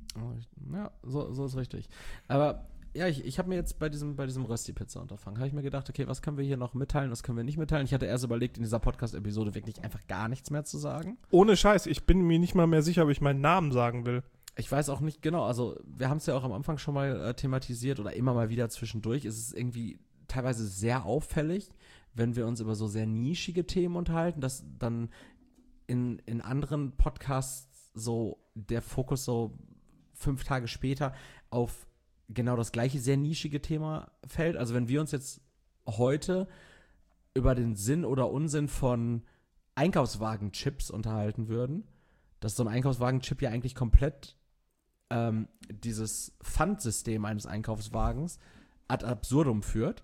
Ja, so, so ist richtig. Aber ja, ich, ich habe mir jetzt bei diesem, bei diesem Rösti-Pizza unterfangen, habe ich mir gedacht, okay, was können wir hier noch mitteilen, was können wir nicht mitteilen? Ich hatte erst überlegt, in dieser Podcast-Episode wirklich einfach gar nichts mehr zu sagen. Ohne Scheiß, ich bin mir nicht mal mehr sicher, ob ich meinen Namen sagen will. Ich weiß auch nicht genau, also wir haben es ja auch am Anfang schon mal äh, thematisiert oder immer mal wieder zwischendurch. Es ist irgendwie teilweise sehr auffällig, wenn wir uns über so sehr nischige Themen unterhalten, dass dann in, in anderen Podcasts so der Fokus so fünf Tage später auf genau das gleiche sehr nischige Thema fällt. Also wenn wir uns jetzt heute über den Sinn oder Unsinn von Einkaufswagenchips unterhalten würden, dass so ein Einkaufswagenchip ja eigentlich komplett ähm, dieses Pfandsystem eines Einkaufswagens ad absurdum führt.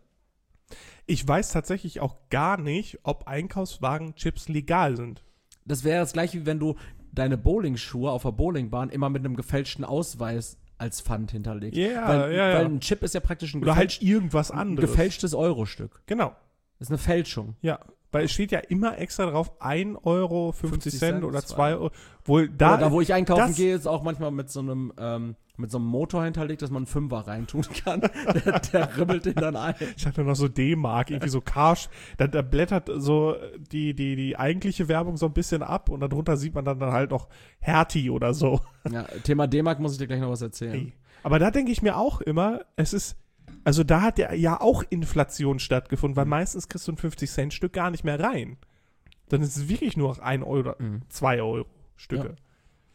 Ich weiß tatsächlich auch gar nicht, ob Einkaufswagenchips legal sind. Das wäre das gleiche, wie wenn du deine Bowlingschuhe auf der Bowlingbahn immer mit einem gefälschten Ausweis als Pfand hinterlegst. Yeah, weil, ja, ja. Weil ein Chip ist ja praktisch ein, Oder halt irgendwas anderes. gefälschtes Eurostück. Genau. Das ist eine Fälschung. Ja, weil es steht ja immer extra drauf ein Euro fünfzig, fünfzig Cent Cent, oder zwei zwei Euro. Wohl da, Oder da, wo ich einkaufen das, gehe, ist auch manchmal mit so einem ähm, mit so einem Motor hinterlegt, dass man einen Fünfer reintun kann. der, der ribbelt den dann ein. Ich hatte noch so D-Mark, irgendwie so Cash. Da, da blättert so die, die, die eigentliche Werbung so ein bisschen ab und darunter sieht man dann, dann halt noch Hertie oder so. Ja, Thema D-Mark muss ich dir gleich noch was erzählen. Hey. Aber da denke ich mir auch immer, es ist, also da hat ja, ja auch Inflation stattgefunden, weil meistens kriegst du ein fünfzig-Cent-Stück gar nicht mehr rein. Dann ist es wirklich nur noch ein Euro, mhm. zwei Euro Stücke. Ja.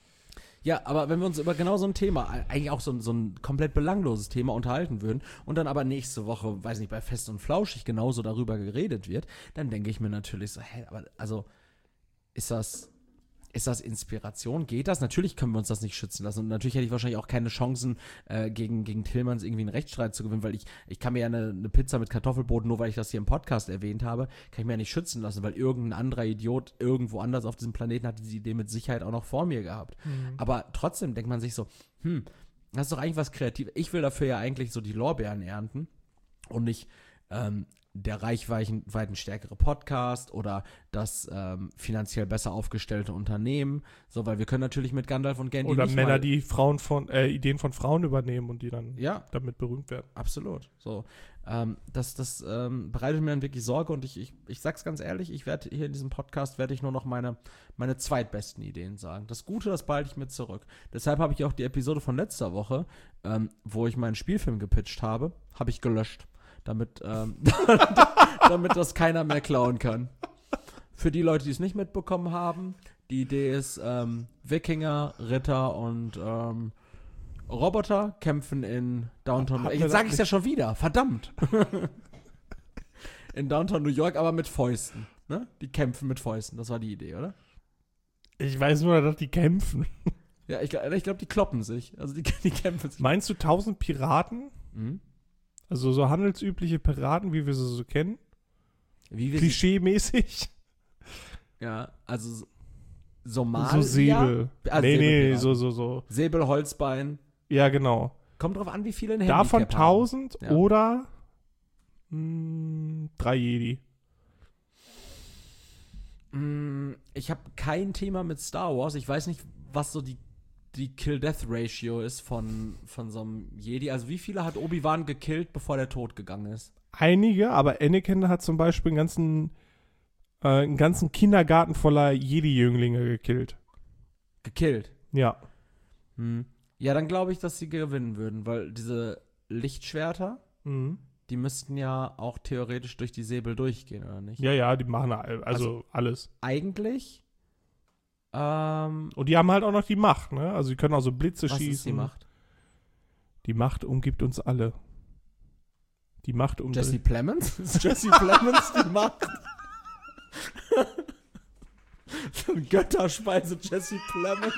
Ja, aber wenn wir uns über genau so ein Thema, eigentlich auch so ein, so ein komplett belangloses Thema unterhalten würden und dann aber nächste Woche, weiß nicht, bei Fest und Flauschig genauso darüber geredet wird, dann denke ich mir natürlich so, hä, aber also ist das ist das Inspiration? Geht das? Natürlich können wir uns das nicht schützen lassen. Und natürlich hätte ich wahrscheinlich auch keine Chancen, äh, gegen, gegen Tillmanns irgendwie einen Rechtsstreit zu gewinnen, weil ich, ich kann mir ja eine, eine Pizza mit Kartoffelbrot, nur weil ich das hier im Podcast erwähnt habe, kann ich mir ja nicht schützen lassen, weil irgendein anderer Idiot irgendwo anders auf diesem Planeten hat diese Idee mit Sicherheit auch noch vor mir gehabt. Mhm. Aber trotzdem denkt man sich so, hm, das ist doch eigentlich was Kreatives. Ich will dafür ja eigentlich so die Lorbeeren ernten und nicht ähm, der reichweitenstärkere Podcast oder das ähm, finanziell besser aufgestellte Unternehmen. So, weil wir können natürlich mit Gandalf und Gandhi Oder nicht Männer, mal, die Frauen von, äh, Ideen von Frauen übernehmen und die dann ja, damit berühmt werden. absolut. So, ähm, das, das ähm, bereitet mir dann wirklich Sorge und ich, ich, ich sag's ganz ehrlich, ich werde hier in diesem Podcast werde ich nur noch meine, meine zweitbesten Ideen sagen. Das Gute, das behalte ich mir zurück. Deshalb habe ich auch die Episode von letzter Woche, ähm, wo ich meinen Spielfilm gepitcht habe, habe ich gelöscht. Damit, ähm, damit das keiner mehr klauen kann. Für die Leute, die es nicht mitbekommen haben, die Idee ist, ähm, Wikinger, Ritter und ähm, Roboter kämpfen in Downtown. Hat Jetzt sage ich es ja schon wieder, verdammt. In Downtown New York, aber mit Fäusten. Ne? Die kämpfen mit Fäusten, das war die Idee, oder? Ich weiß nur, dass die kämpfen. Ja, ich, ich glaube, die kloppen sich. Also die, die kämpfen sich. Meinst du tausend Piraten? Mhm. Also so handelsübliche Piraten, wie wir sie so kennen? Wie wir Klischee-mäßig? Ja, also Somalia. So Säbel. Ah, nee, nee, Säbelpiraten. so, so, so. Säbel, Holzbein. Ja, genau. Kommt drauf an, wie viele ein Davon Handicap tausend Ja. oder mh, drei Jedi. haben. Ich habe kein Thema mit Star Wars. Ich weiß nicht, was so die, die Kill-Death-Ratio ist von, von so einem Jedi. Also wie viele hat Obi-Wan gekillt, bevor der tot gegangen ist? Einige, aber Anakin hat zum Beispiel einen ganzen, äh, einen ganzen Kindergarten voller Jedi-Jünglinge gekillt. Gekillt? Ja. Hm. Ja, dann glaube ich, dass sie gewinnen würden, weil diese Lichtschwerter, Mhm. die müssten ja auch theoretisch durch die Säbel durchgehen, oder nicht? Ja, ja, die machen all- also, Also- alles. Eigentlich, ähm, Und die haben halt auch noch die Macht, ne? Also die können auch so Blitze was schießen. ist die Macht? Die Macht umgibt uns alle. Die Macht umgibt Jesse Plemons? Ist Jesse Plemons die Macht? So ein Götterspeise Jesse Plemons.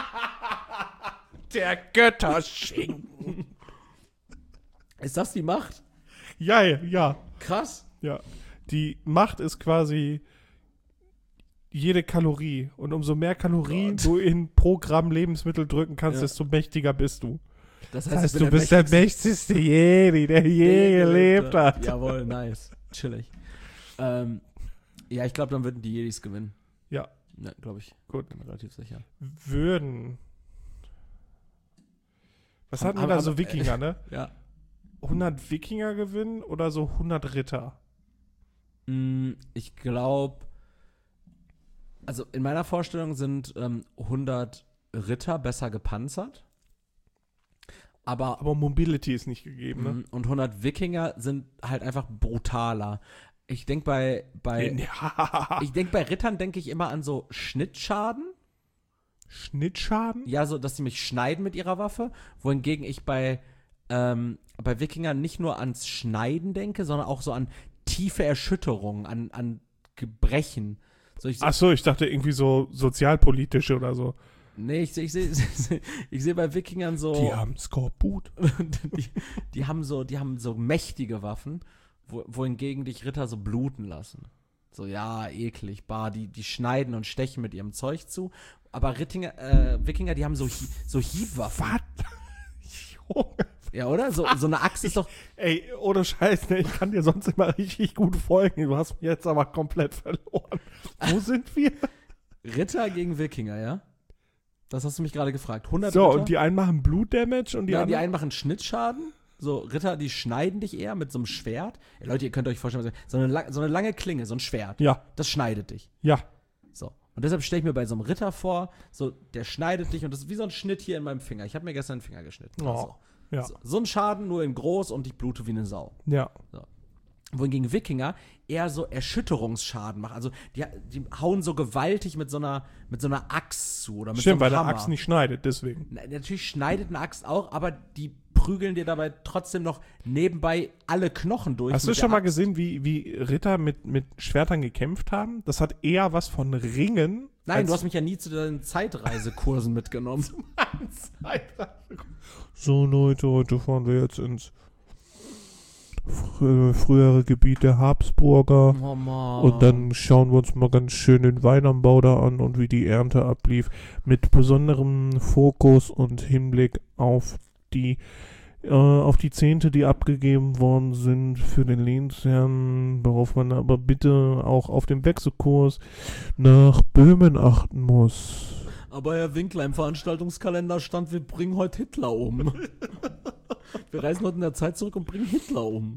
der Götterschinken. Ist das die Macht? Ja, ja, ja, Krass. ja. Die Macht ist quasi jede Kalorie. Und umso mehr Kalorien Gott. du in pro Gramm Lebensmittel drücken kannst, Ja. desto mächtiger bist du. Das Das heißt, ich du bin bist der mächtigste, mächtigste Jedi, der je der gelebt hat. Jawohl, nice. Chillig. Ähm, ja, ich glaube, dann würden die Jedis gewinnen. Ja. Ja, glaube ich. Gut. Bin mir relativ sicher. Würden. Was Haben- hatten wir haben- da so haben- Wikinger, ne? Ja. hundert Wikinger gewinnen oder so hundert Ritter? Mm, Ich glaube, also in meiner Vorstellung sind ähm, hundert Ritter besser gepanzert. Aber Aber Mobility ist nicht gegeben, ne? mm, und hundert Wikinger sind halt einfach brutaler. Ich denke bei, bei Ja. ich denke bei Rittern denke ich immer an so Schnittschaden. Schnittschaden? Ja, so, dass sie mich schneiden mit ihrer Waffe. Wohingegen ich bei, ähm, bei Wikingern nicht nur ans Schneiden denke, sondern auch so an tiefe Erschütterungen, an, an Gebrechen. So, ich, Ach so, ich dachte irgendwie so sozialpolitische oder so. nee, ich, ich sehe ich seh bei Wikingern so. Die haben Skorbut. die, die haben so, die haben so mächtige Waffen, wo, wohingegen dich Ritter so bluten lassen. So, ja, eklig, bah, die, die schneiden und stechen mit ihrem Zeug zu. Aber Rittinger, äh, Wikinger, die haben so, Hi- so Hiebwaffen. Was? Junge. Ja, oder? So, so eine Axt ist doch. Ey, ohne Scheiß, ne? Ich kann dir sonst immer richtig gut folgen. Du hast mich jetzt aber komplett verloren. Wo sind wir? Ritter gegen Wikinger, ja? Das hast du mich gerade gefragt. hundert So, Ritter? und die einen machen Blutdamage und die ja, die anderen. einen machen Schnittschaden. So, Ritter, die schneiden dich eher mit so einem Schwert. Ey, Leute, ihr könnt euch vorstellen, was- so eine, lang- so eine lange Klinge, so ein Schwert. Ja, Das schneidet dich. ja. So. Und deshalb stelle ich mir bei so einem Ritter vor, so, der schneidet dich und das ist wie so ein Schnitt hier in meinem Finger. Ich habe mir gestern den Finger geschnitten. Oh, Also, ja. so, so ein Schaden, nur in groß und ich blute wie eine Sau. Ja. Wohingegen Wikinger eher so Erschütterungsschaden machen. Also die, die hauen so gewaltig mit so einer, mit so einer Axt zu. Oder mit Stimmt, so weil einem der Hammer. Axt nicht schneidet, deswegen. Na, natürlich schneidet eine Axt auch, aber die prügeln dir dabei trotzdem noch nebenbei alle Knochen durch. Hast du mit schon der mal Axt. gesehen, wie, wie Ritter mit, mit Schwertern gekämpft haben? Das hat eher was von Ringen. Nein, als du hast mich ja nie zu deinen Zeitreisekursen mitgenommen. So, Leute, heute fahren wir jetzt ins fr frühere Gebiet der Habsburger. Oh Mann. Und dann schauen wir uns mal ganz schön den Weinanbau da an und wie die Ernte ablief. Mit besonderem Fokus und Hinblick auf die äh, auf die Zehnte, die abgegeben worden sind für den Lehnsherrn, worauf man aber bitte auch auf dem Wechselkurs nach Böhmen achten muss. Aber Herr Winkler, im Veranstaltungskalender stand, wir bringen heute Hitler um. Wir reisen heute in der Zeit zurück und bringen Hitler um.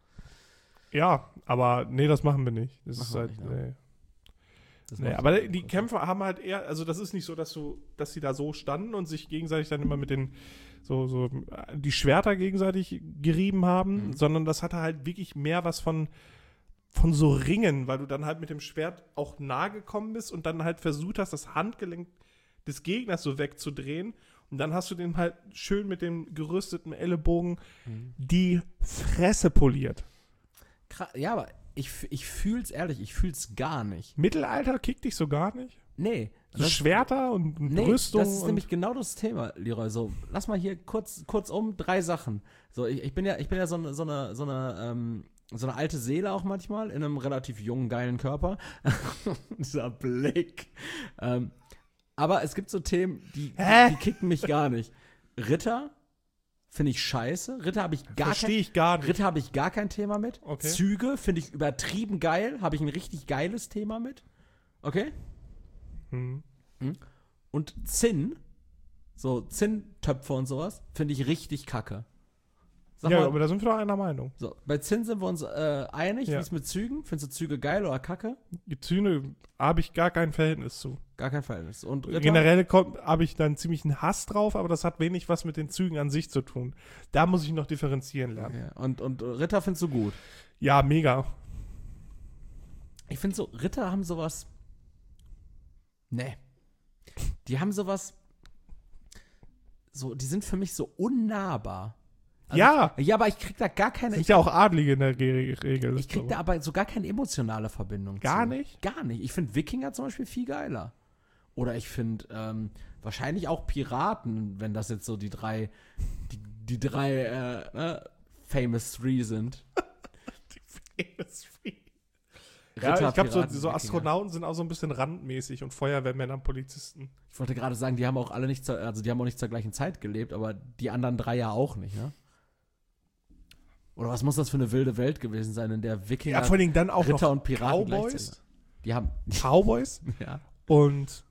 Ja, aber nee, das machen wir nicht. Das ist Machen wir halt, nicht, ne? nee. Das Nee, macht- aber die Kämpfer haben halt eher, also das ist nicht so, dass du, dass sie da so standen und sich gegenseitig dann immer mit den, so, so, äh, die Schwerter gegenseitig gerieben haben, Mhm. sondern das hatte halt wirklich mehr was von, von so Ringen, weil du dann halt mit dem Schwert auch nahe gekommen bist und dann halt versucht hast, das Handgelenk des Gegners so wegzudrehen und dann hast du den halt schön mit dem gerüsteten Ellenbogen Mhm. die Fresse poliert. Kra- Ja, aber ich, f- ich fühl's ehrlich, ich fühl's gar nicht. Mittelalter kickt dich so gar nicht? Nee. So das- Schwerter und Nee, Rüstung das ist und nämlich genau das Thema, Leroy. So, lass mal hier kurz, kurz um drei Sachen. So, ich, ich bin ja, ich bin ja so eine, so eine, so eine, ähm, so eine alte Seele auch manchmal in einem relativ jungen, geilen Körper. Dieser Blick. Ähm, aber es gibt so Themen, die, Hä? die, die kicken mich gar nicht. Ritter finde ich scheiße. Ritter habe ich gar kein, verstehe ich gar nicht. Ritter habe ich gar kein Thema mit. Okay. Züge finde ich übertrieben geil. Habe ich ein richtig geiles Thema mit. Okay? Hm. Und Zinn, so Zinntöpfe und sowas, finde ich richtig kacke. Sag Ja, mal, aber da sind wir doch einer Meinung. so, bei Zinn sind wir uns äh, einig, Ja. wie es mit Zügen? Findest du Züge geil oder kacke? Die Züge habe ich gar kein Verhältnis zu. Gar kein Verhältnis. Und Ritter? Generell habe ich dann ziemlich einen Hass drauf, aber das hat wenig was mit den Zügen an sich zu tun. Da muss ich noch differenzieren lernen. Okay. Und, und Ritter findest du gut? Ja, mega. Ich finde so, Ritter haben sowas. Nee. Die haben sowas. So, die sind für mich so unnahbar. Also Ja. Ich, ja, aber ich krieg da gar keine. Das sind ja auch Adlige in der Re Regel. Ich krieg da aber so gar keine emotionale Verbindung Gar zu. nicht? Gar nicht. Ich finde Wikinger zum Beispiel viel geiler. Oder ich finde ähm, wahrscheinlich auch Piraten, wenn das jetzt so die drei, die, die drei äh, äh, Famous Three sind. Ja, Ritter, ich glaube, so, Piraten, so Wikinger. Astronauten sind auch so ein bisschen randmäßig und Feuerwehrmänner, Polizisten. Ich wollte gerade sagen, die haben auch alle nicht zur, also die haben auch nicht zur gleichen Zeit gelebt, aber die anderen drei ja auch nicht, ne? Oder was muss das für eine wilde Welt gewesen sein, in der Wikinger, Ja, vor allem dann auch Ritter noch und Piraten Cowboys. gleichzeitig. Die haben, Cowboys ja. und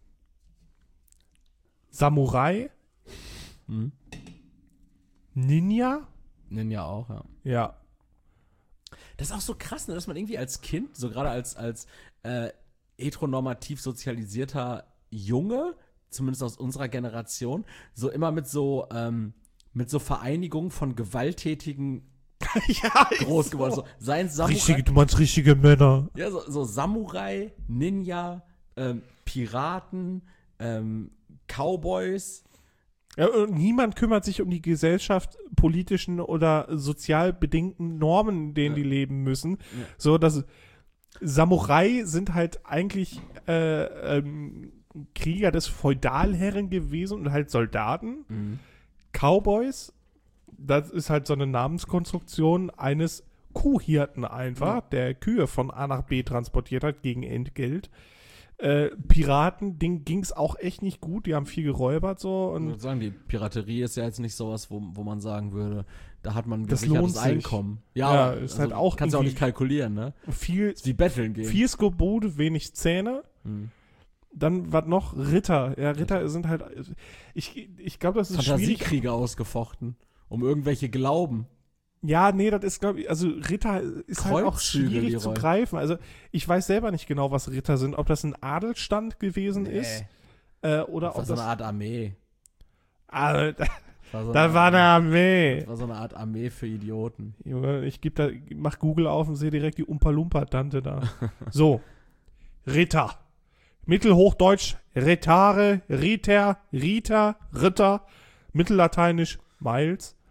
Samurai, Mhm. Ninja. Ninja auch, ja. Ja. Das ist auch so krass, ne, dass man irgendwie als Kind, so gerade als, als äh, heteronormativ sozialisierter Junge, zumindest aus unserer Generation, so immer mit so, ähm, mit so Vereinigungen von gewalttätigen ja, groß geworden. So, seien es Samurai, Richtige, du meinst richtige Männer. ja, so, so Samurai, Ninja, ähm, Piraten, ähm, Cowboys. Ja, und niemand kümmert sich um die gesellschaftspolitischen oder sozial bedingten Normen, in denen Ja. die leben müssen. Ja. So, dass Samurai sind halt eigentlich äh, ähm, Krieger des Feudalherren gewesen und halt Soldaten. Mhm. Cowboys, das ist halt so eine Namenskonstruktion eines Kuhhirten einfach, Ja. der Kühe von A nach B transportiert hat gegen Entgelt. Äh, Piraten, denen ging es auch echt nicht gut, die haben viel geräubert so Ich und würde sagen, die Piraterie ist ja jetzt nicht sowas, wo, wo man sagen würde, da hat man ein Das gesichertes lohnt sich. Einkommen. Ja, Ja, aber, ist also, halt auch kannst du auch irgendwie- nicht kalkulieren, ne? viel, Ist wie Betteln gehen. viel Skobude, wenig Zähne. Hm. Dann was noch? Ritter. Ja, Ritter sind halt, ich, ich glaube, das ist schwierig. Fantasiekriege ausgefochten, um irgendwelche Glauben. Ja, nee, das ist, glaube ich, also Ritter ist halt auch Kreuzzüge, schwierig zu Leroy. greifen. Also ich weiß selber nicht genau, was Ritter sind. Ob das ein Adelsstand gewesen ist äh, oder Das war ob so das... eine Art Armee. Alter, Das war, so da war eine Armee. Das war so eine Art Armee für Idioten. Junge, ich geb da, mach Google auf und sehe direkt die Umpa-Lumpa-Tante da. So, Ritter. Mittelhochdeutsch Retare, Riter, Rita, Ritter. Mittellateinisch Miles.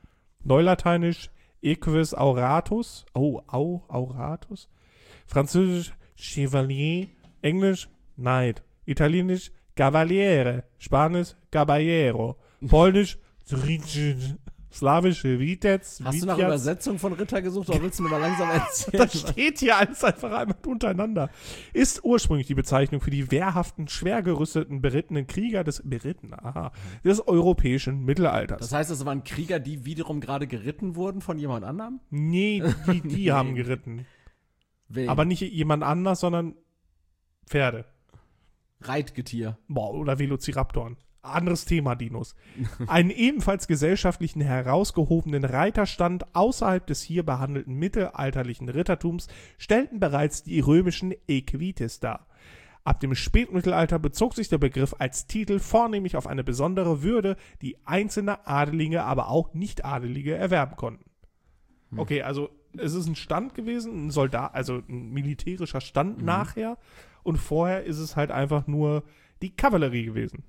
Neulateinisch Equus auratus. Oh, au, auratus. Französisch Chevalier. Englisch Knight. Italienisch Cavaliere. Spanisch Caballero. Polnisch Zricz. Slawisch Vitez. Hast du nach Vitez. Übersetzung von Ritter gesucht oder willst du mir mal langsam erzählen? Das steht hier alles einfach einmal untereinander. Ist ursprünglich die Bezeichnung für die wehrhaften, schwer gerüsteten, berittenen Krieger des Beritten, aha, des europäischen Mittelalters. Das heißt, es waren Krieger, die wiederum gerade geritten wurden von jemand anderem? Nee, die, die haben geritten. Wen? Aber nicht jemand anders, sondern Pferde. Reitgetier. Boah, oder Velociraptoren. Anderes Thema, Dinos. Einen ebenfalls gesellschaftlichen herausgehobenen Reiterstand außerhalb des hier behandelten mittelalterlichen Rittertums stellten bereits die römischen Equites dar. Ab dem Spätmittelalter bezog sich der Begriff als Titel vornehmlich auf eine besondere Würde, die einzelne Adelige, aber auch Nicht-Adelige erwerben konnten. Okay, also es ist ein Stand gewesen, ein Soldat, also ein militärischer Stand Mhm. nachher, und vorher ist es halt einfach nur die Kavallerie gewesen.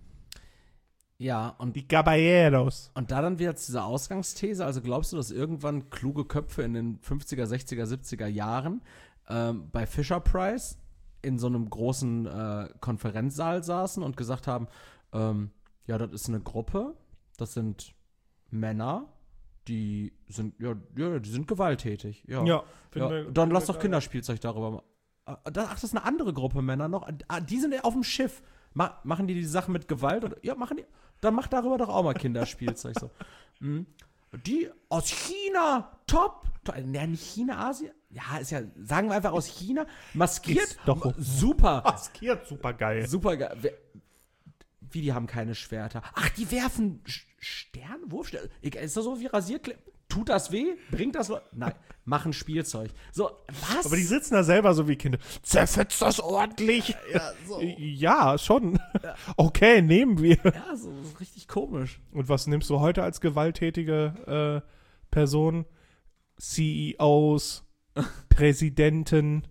Ja, und, Die Caballeros. und da dann wieder zu dieser Ausgangsthese, also glaubst du, dass irgendwann kluge Köpfe in den fünfziger, sechziger, siebziger Jahren ähm, bei Fisher Price in so einem großen äh, Konferenzsaal saßen und gesagt haben, ähm, ja, das ist eine Gruppe, das sind Männer, die sind, ja, ja die sind gewalttätig. Ja, Ja, ja. finde- Dann lass finde- doch Kinderspielzeug darüber machen. Ah, da- Ach, das ist eine andere Gruppe Männer noch. Ah, die sind auf dem Schiff. Ma machen die die Sachen mit Gewalt? Oder? Ja, machen die. Dann mach darüber doch auch mal Kinderspielzeug. So. Mhm. Die aus China, top. To- Ja, nicht China, Asien. Ja, ist ja, sagen wir einfach aus China. Maskiert. Ist doch- ma- super. Maskiert, super geil. Super geil. Wer- Wie, die haben keine Schwerter. Ach, die werfen Sch- Stern? Wurfstern? Egal, ist das so wie Rasierkleb? Tut das weh? Bringt das Leute? Nein, machen Spielzeug. So, was? Aber die sitzen da selber so wie Kinder. Zerfetzt das ordentlich. Ja, so. Ja, schon. Okay, nehmen wir. Ja, so das ist richtig komisch. Und was nimmst du heute als gewalttätige äh, Person? C E Os, Präsidenten,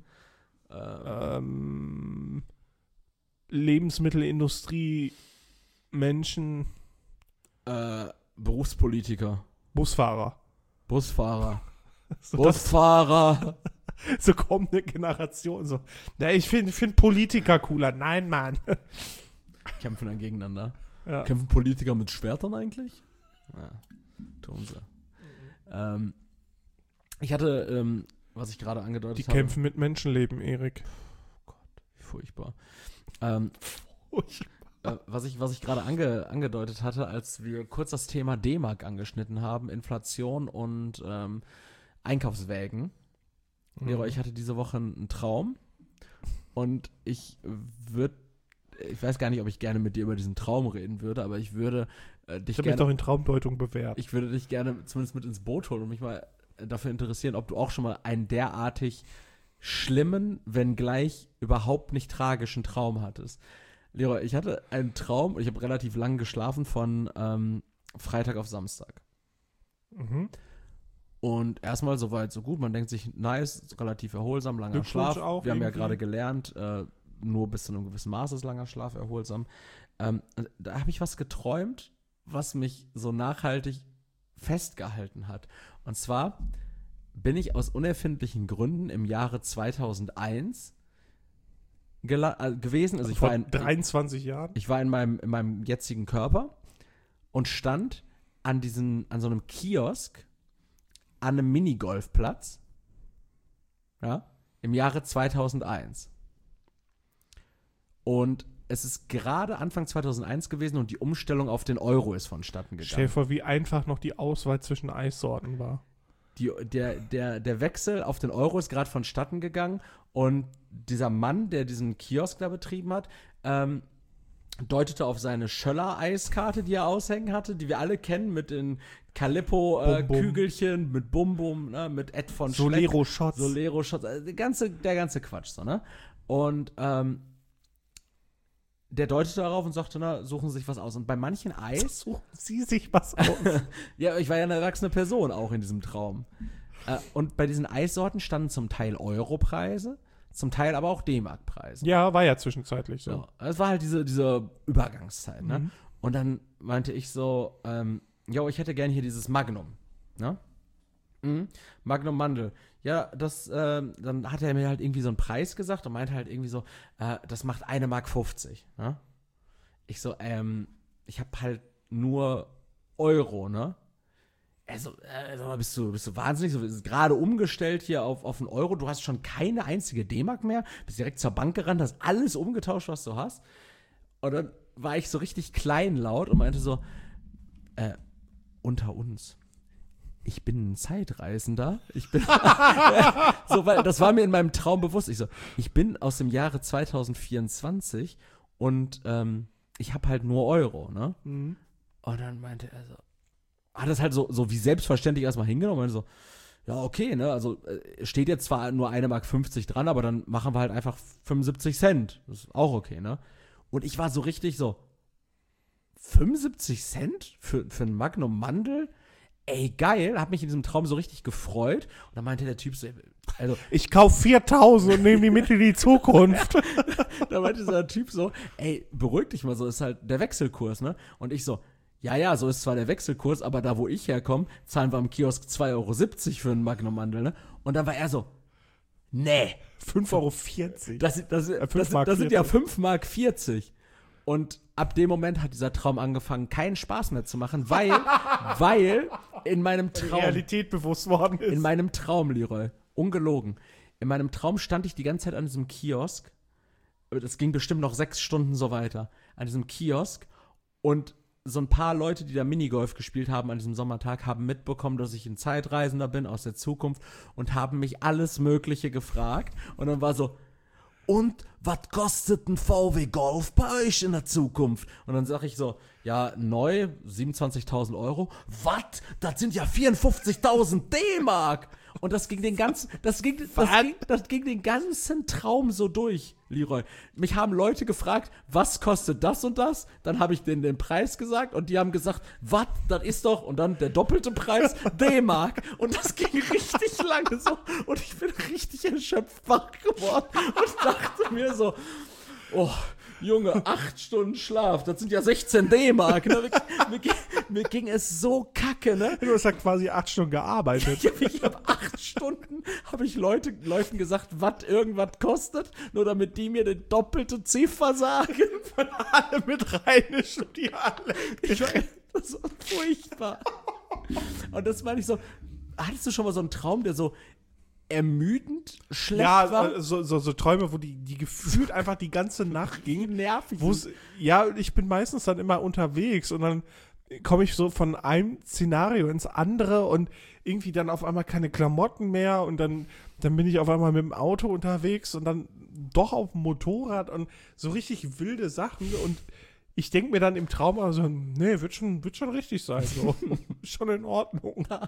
ähm, Lebensmittelindustrie, Menschen, Äh, Berufspolitiker. Busfahrer. Busfahrer. So, das, Busfahrer. so kommende Generation. So. Na, ich finde find Politiker cooler. Nein, Mann. Kämpfen dann gegeneinander. Ja. Kämpfen Politiker mit Schwertern eigentlich? Ja, tun sie. Ähm, ich hatte, ähm, was ich gerade angedeutet Die habe. kämpfen mit Menschenleben, Erik. Wie furchtbar. Ähm, äh, was ich, was ich gerade ange, angedeutet hatte, als wir kurz das Thema D-Mark angeschnitten haben, Inflation und ähm, Einkaufswägen. Mhm. Leroy, ich hatte diese Woche einen Traum und ich würde, ich weiß gar nicht, ob ich gerne mit dir über diesen Traum reden würde, aber ich würde äh, dich Ich habe mich gerne, doch in Traumdeutung bewährt. ich würde dich gerne zumindest mit ins Boot holen und mich mal dafür interessieren, ob du auch schon mal einen derartig schlimmen, wenngleich überhaupt nicht tragischen Traum hattest. Leroy, ich hatte einen Traum und ich habe relativ lang geschlafen von ähm, Freitag auf Samstag. Mhm. Und erstmal so weit, so gut. Man denkt sich, nice, relativ erholsam, langer Glückwunsch Schlaf. auch Wir haben ja irgendwie. gerade gelernt, äh, nur bis zu einem gewissen Maß ist langer Schlaf erholsam. Ähm, da habe ich was geträumt, was mich so nachhaltig festgehalten hat. Und zwar bin ich aus unerfindlichen Gründen im Jahre zweitausendeins gela- äh, gewesen. Also ich Vor war, in, dreiundzwanzig Jahren. ich war in meinem, in meinem jetzigen Körper und stand an, diesen, an so einem Kiosk an einem Minigolfplatz, ja, im Jahre zweitausendeins. Und es ist gerade Anfang zweitausendeins gewesen und die Umstellung auf den Euro ist vonstatten Stell dir gegangen. vor, wie einfach noch die Auswahl zwischen Eissorten war. Die, der, der, der Wechsel auf den Euro ist gerade vonstatten gegangen und dieser Mann, der diesen Kiosk da betrieben hat, ähm, deutete auf seine Schöller-Eiskarte, die er aushängen hatte, die wir alle kennen, mit den Calippo-Kügelchen, mit Bum Bum, ne, mit Ed von Schleck, Solero-Shots. Solero-Shots, also der ganze, der ganze Quatsch, so, ne? Und ähm, der deutete darauf und sagte, na, suchen Sie sich was aus. Und bei manchen Eis, Suchen Sie sich was aus. ja, ich war ja eine erwachsene Person auch in diesem Traum. Äh, und bei diesen Eissorten standen zum Teil Europreise, zum Teil aber auch D-Mark-Preise. Ja, war ja zwischenzeitlich so. So. Es war halt diese, diese Übergangszeit, ne? Mhm. Und dann meinte ich so, ähm, jo, ich hätte gern hier dieses Magnum. Ja? Mhm. Magnum Mandel. Ja, das, äh, dann hat er mir halt irgendwie so einen Preis gesagt und meinte halt irgendwie so, äh, das macht eine Mark fünfzig. Ne? Ich so, ähm, ich habe halt nur Euro, ne? Also, äh, sag mal, bist du, bist du wahnsinnig? So, ist gerade umgestellt hier auf, auf einen Euro. Du hast schon keine einzige D-Mark mehr. Bist direkt zur Bank gerannt, hast alles umgetauscht, was du hast. Und dann war ich so richtig kleinlaut und meinte so, äh, unter uns. Ich bin ein Zeitreisender. Ich bin so, weil das war mir in meinem Traum bewusst. Ich so, ich bin aus dem Jahre zwanzig vierundzwanzig und ähm, ich habe halt nur Euro, ne? Mhm. Und dann meinte er so, hat das halt so, so wie selbstverständlich erstmal hingenommen und meinte so, ja, okay, ne? Also äh, steht jetzt zwar nur eine Mark fünfzig dran, aber dann machen wir halt einfach fünfundsiebzig Cent. Das ist auch okay, ne? Und ich war so richtig so, fünfundsiebzig Cent für, für ein Magnum Mandel? Ey, geil, hab mich in diesem Traum so richtig gefreut. Und dann meinte der Typ so, also, Ich kauf viertausend und nehme die mit in die Zukunft. da meinte dieser Typ so, ey, beruhig dich mal, so ist halt der Wechselkurs, ne? Und ich so, ja, ja, so ist zwar der Wechselkurs, aber da, wo ich herkomme, zahlen wir am Kiosk zwei Euro siebzig für einen Magnum Mandel, ne? Und dann war er so, nee. fünf Euro vierzig. Das, das, das, das, das sind ja fünf Mark vierzig. Und ab dem Moment hat dieser Traum angefangen, keinen Spaß mehr zu machen, weil, weil in meinem Traum, Realität bewusst worden ist. in meinem Traum, Leroy, ungelogen, in meinem Traum stand ich die ganze Zeit an diesem Kiosk, das ging bestimmt noch sechs Stunden so weiter, an diesem Kiosk und so ein paar Leute, die da Minigolf gespielt haben an diesem Sommertag, haben mitbekommen, dass ich ein Zeitreisender bin aus der Zukunft und haben mich alles Mögliche gefragt und dann war so, und was kostet ein V W Golf bei euch in der Zukunft? Und dann sage ich so, ja, neu, siebenundzwanzigtausend Euro. Was? Das sind ja vierundfünfzigtausend D-Mark. Und das ging den ganzen, das ging, das ging, das ging den ganzen Traum so durch, Leroy. Mich haben Leute gefragt, was kostet das und das? Dann habe ich denen den Preis gesagt und die haben gesagt, was? Das ist doch, und dann der doppelte Preis, D-Mark. Und das ging richtig lange so. Und ich bin richtig erschöpft wach geworden und dachte mir so, oh, Junge, acht Stunden Schlaf, das sind ja sechzehn D-Mark. Ne? Mir, mir, mir ging es so kacke, ne? Du hast ja quasi acht Stunden gearbeitet. Ich habe ich hab acht Stunden, habe ich Leute, Leuten gesagt, was irgendwas kostet, nur damit die mir eine doppelte Ziffer sagen. Von alle mit rheinischen Dialekt. Ich war, das war furchtbar. Und das meine ich so, hattest du schon mal so einen Traum, der so ermüdend schlecht Ja, war? äh, so, so, so Träume, wo die, die gefühlt einfach die ganze Nacht gingen. Nervig. Wo's, ja, ich bin meistens dann immer unterwegs und dann komme ich so von einem Szenario ins andere und irgendwie dann auf einmal keine Klamotten mehr und dann, dann bin ich auf einmal mit dem Auto unterwegs und dann doch auf dem Motorrad und so richtig wilde Sachen und ich denke mir dann im Traum also, nee, wird schon, wird schon richtig sein, so. Schon in Ordnung. Aber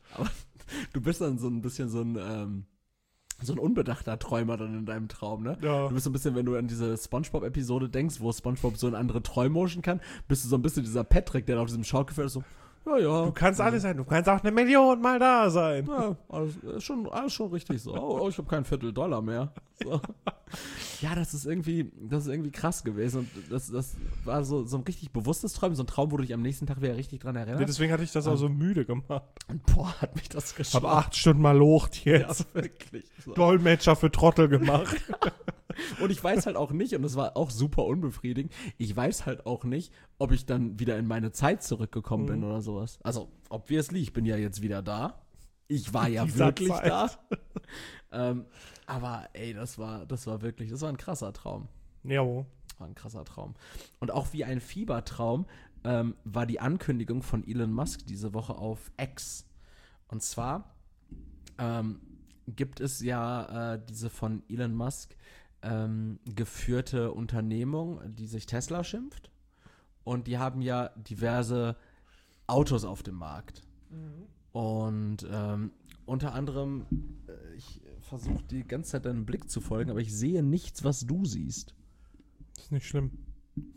du bist dann so ein bisschen so ein, ähm, so ein unbedachter Träumer dann in deinem Traum, ne? Ja. Du bist so ein bisschen, wenn du an diese SpongeBob-Episode denkst, wo SpongeBob so in andere Träummotion kann, bist du so ein bisschen dieser Patrick, der auf diesem Schaukelpferd ist so, ja, ja. Du kannst alles sein, du kannst auch eine Million mal da sein. Ja, alles, ist schon, alles schon richtig so. Oh, oh ich habe keinen Viertel Dollar mehr. So. Ja, das ist irgendwie, das ist irgendwie krass gewesen. Und das, das war so, so ein richtig bewusstes Träumen, so ein Traum, wo du dich am nächsten Tag wieder richtig dran Ja, erinnerst. deswegen hatte ich das auch so müde gemacht. Und boah, hat mich das Hab geschockt. acht Stunden mal locht Ja, jetzt. wirklich. So. Dolmetscher für Trottel gemacht. Und ich weiß halt auch nicht, und das war auch super unbefriedigend, ich weiß halt auch nicht, ob ich dann wieder in meine Zeit zurückgekommen bin Mhm. oder sowas. Also, obviously, ich bin ja jetzt wieder da. Ich war ja Dieser wirklich Zeit. da. ähm, aber ey, das war, das war wirklich, das war ein krasser Traum. Ja, wo? War ein krasser Traum. Und auch wie ein Fiebertraum ähm, war die Ankündigung von Elon Musk diese Woche auf X. Und zwar ähm, gibt es ja äh, diese von Elon Musk ähm, geführte Unternehmung, die sich Tesla schimpft. Und die haben ja diverse Autos auf dem Markt. Und ähm, unter anderem, äh, ich versuche die ganze Zeit deinem Blick zu folgen, aber ich sehe nichts, was du siehst. Das ist nicht schlimm.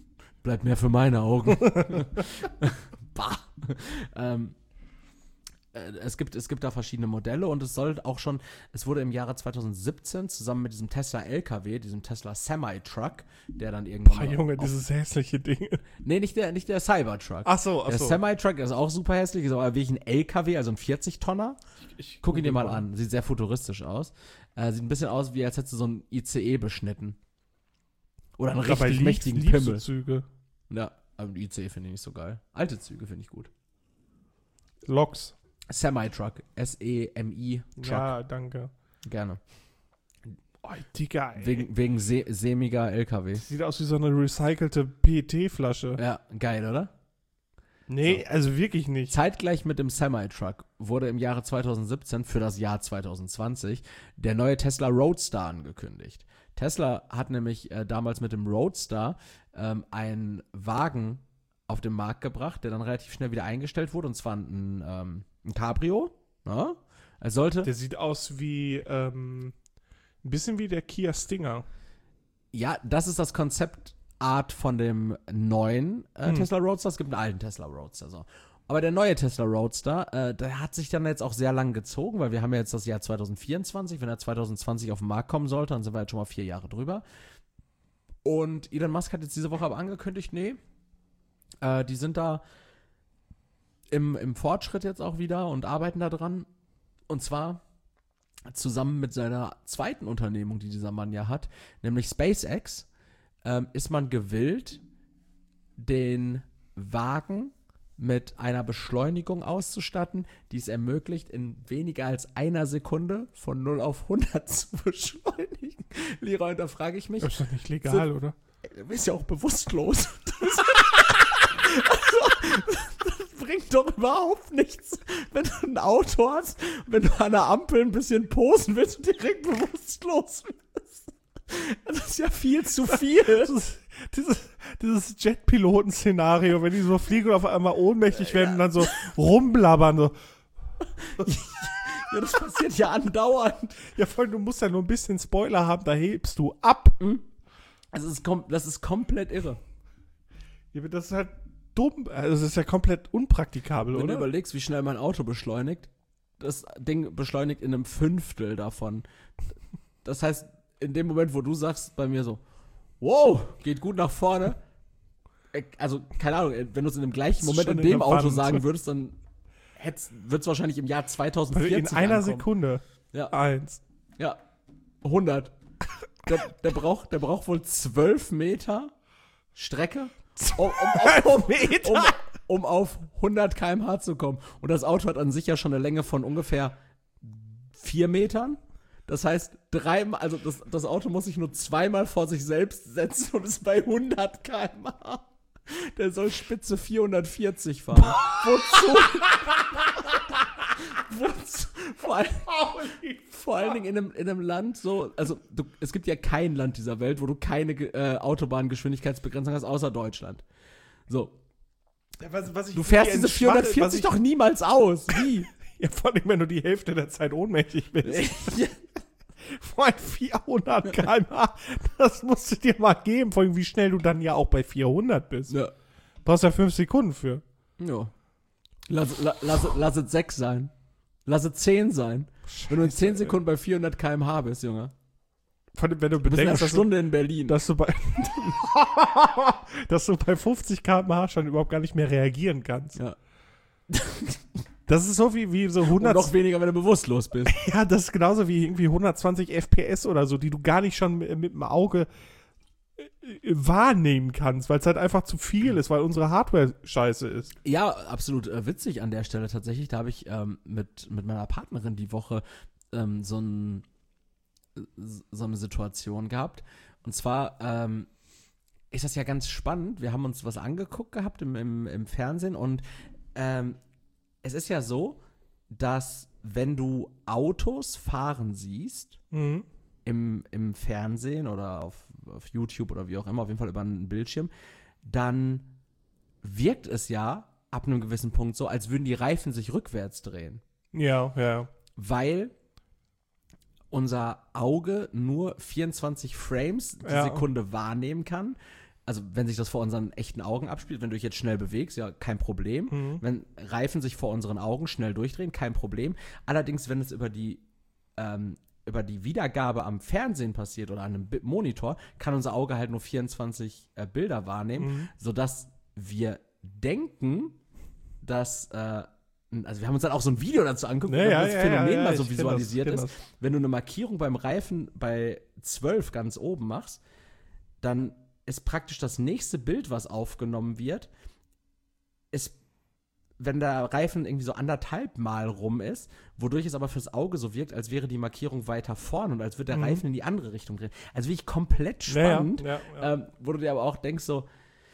Bleibt mehr für meine Augen. Bah. ähm, Es gibt, es gibt da verschiedene Modelle und es soll auch schon, es wurde im Jahre zweitausendsiebzehn zusammen mit diesem Tesla L K W, diesem Tesla Semi-Truck, der dann irgendwann. Boah, Junge, dieses hässliche Ding. Nee, nicht der, nicht der Cybertruck. Ach so, ach Der so. Semi-Truck ist auch super hässlich, ist aber wirklich ein L K W, also ein vierzig-Tonner. Ich Guck ihn dir mal an, sieht sehr futuristisch aus. Äh, sieht ein bisschen aus, wie als hättest du so ein I C E beschnitten. Oder einen Dabei richtig liebst- mächtigen liebst du Pimmel. Züge. Ja, aber ein I C E finde ich nicht so geil. Alte Züge finde ich gut. Loks. Semi-Truck, S E M I Truck. Ja, danke. Gerne. Oh, Digga, ey. Wegen, wegen se sämiger L K W. Sieht aus wie so eine recycelte P E T-Flasche. Ja, geil, oder? Nee, also wirklich nicht. Zeitgleich mit dem Semi-Truck wurde im Jahre zweitausendsiebzehn für das Jahr zweitausendzwanzig der neue Tesla Roadster angekündigt. Tesla hat nämlich äh, damals mit dem Roadster ähm, einen Wagen auf den Markt gebracht, der dann relativ schnell wieder eingestellt wurde, und zwar ein, ähm, ein Cabrio. Ja? Er sollte. Der sieht aus wie, ähm, ein bisschen wie der Kia Stinger. Ja, das ist das Konzeptart von dem neuen äh, Hm. Tesla Roadster. Es gibt einen alten Tesla Roadster. So. Aber der neue Tesla Roadster, äh, der hat sich dann jetzt auch sehr lang gezogen, weil wir haben ja jetzt das Jahr zweitausendvierundzwanzig. Wenn er zweitausendzwanzig auf den Markt kommen sollte, dann sind wir jetzt schon mal vier Jahre drüber. Und Elon Musk hat jetzt diese Woche aber angekündigt, nee, äh, die sind da im, im Fortschritt jetzt auch wieder und arbeiten da dran. Und zwar zusammen mit seiner zweiten Unternehmung, die dieser Mann ja hat, nämlich SpaceX, ähm, ist man gewillt, den Wagen mit einer Beschleunigung auszustatten, die es ermöglicht, in weniger als einer Sekunde von null auf hundert zu beschleunigen. Leroy, da frage ich mich, Das ist doch nicht legal, So- oder? du bist ja auch bewusstlos. Das, also, das bringt doch überhaupt nichts, wenn du ein Auto hast, wenn du an der Ampel ein bisschen posen willst und direkt bewusstlos wirst. Das ist ja viel zu viel. Das ist, dieses dieses Jetpiloten-Szenario, wenn die so fliegen und auf einmal ohnmächtig werden und dann so rumblabbern. So. Ja, das passiert ja andauernd. Ja, voll, du musst ja nur ein bisschen Spoiler haben, da hebst du ab. Also das ist, kom das ist komplett irre. Ja, aber das ist halt dumm. Also, das ist ja komplett unpraktikabel, Wenn oder? du überlegst, wie schnell mein Auto beschleunigt, das Ding beschleunigt in einem Fünftel davon. Das heißt, in dem Moment, wo du sagst bei mir so, wow, geht gut nach vorne, äh, also, keine Ahnung, äh, wenn du es in dem gleichen ist Moment schon in in dem der Auto Wand. sagen würdest, dann wird es wahrscheinlich im Jahr Weil zweitausendvierzig in einer ankommen. Sekunde. Ja, Eins. ja, hundert. Der, der, braucht, der braucht wohl zwölf Meter Strecke, um, um, um, um, um, um auf hundert Kilometer pro Stunde zu kommen. Und das Auto hat an sich ja schon eine Länge von ungefähr vier Metern. Das heißt, dreimal, also das, das Auto muss sich nur zweimal vor sich selbst setzen und ist bei hundert Kilometer pro Stunde. Der soll Spitze vierhundertvierzig fahren. Wozu? Wozu? Vor, all, vor allen Dingen in einem, in einem Land so, also du, es gibt ja kein Land dieser Welt, wo du keine äh, Autobahngeschwindigkeitsbegrenzung hast, außer Deutschland. So. Ja, was, was ich Du fährst wirklich diese entschwache- was vierhundertvierzig ich- doch niemals aus. Wie? Ja, vor allem, wenn du die Hälfte der Zeit ohnmächtig bist. Vor allem vierhundert Kilometer pro Stunde. Das musst du dir mal geben, vor allem wie schnell du dann ja auch bei vierhundert bist. Ja. Brauchst ja fünf Sekunden für. Ja. Lass, la, lass, lass es sechs sein. Lass es zehn sein. Wenn du in zehn Sekunden bei vierhundert Kilometer pro Stunde bist, Junge. Vor allem, wenn du Du bist in einer bedenkst, dass du, Stunde in Berlin. dass du bei dass du bei fünfzig Kilometer pro Stunde schon überhaupt gar nicht mehr reagieren kannst. Ja. Das ist so wie, wie so Und hundert. noch weniger, wenn du bewusstlos bist. Ja, das ist genauso wie irgendwie hundertzwanzig F P S oder so, die du gar nicht schon mit, mit dem Auge äh, wahrnehmen kannst, weil es halt einfach zu viel ist, weil unsere Hardware scheiße ist. Ja, absolut äh, witzig an der Stelle tatsächlich. Da habe ich ähm, mit, mit meiner Partnerin die Woche ähm, so, ein, so eine Situation gehabt. Und zwar ähm, ist das ja ganz spannend. Wir haben uns was angeguckt gehabt im, im, im Fernsehen und ähm, es ist ja so, dass wenn du Autos fahren siehst, Mhm. im, im Fernsehen oder auf, auf YouTube oder wie auch immer, auf jeden Fall über einen Bildschirm, dann wirkt es ja ab einem gewissen Punkt so, als würden die Reifen sich rückwärts drehen. Ja, ja. Weil unser Auge nur vierundzwanzig Frames die Ja. Sekunde wahrnehmen kann. also wenn sich das vor unseren echten Augen abspielt, wenn du dich jetzt schnell bewegst, ja, kein Problem. Mhm. Wenn Reifen sich vor unseren Augen schnell durchdrehen, kein Problem. Allerdings, wenn es über die, ähm, über die Wiedergabe am Fernsehen passiert oder an einem Bi- Monitor, kann unser Auge halt nur vierundzwanzig äh, Bilder wahrnehmen, Mhm. sodass wir denken, dass, äh, also wir haben uns dann auch so ein Video dazu angeguckt, Ja, und ja, das ja, Phänomen ja, ja, mal so ich kenn visualisiert das, ich ist. kenn das. Wenn du eine Markierung beim Reifen bei zwölf ganz oben machst, dann ist praktisch das nächste Bild, was aufgenommen wird, ist, wenn der Reifen irgendwie so anderthalb Mal rum ist, wodurch es aber fürs Auge so wirkt, als wäre die Markierung weiter vorn und als würde der Mhm. Reifen in die andere Richtung drehen. Also wirklich komplett Ja, ja, spannend, ja, ja. Ähm, wo du dir aber auch denkst so,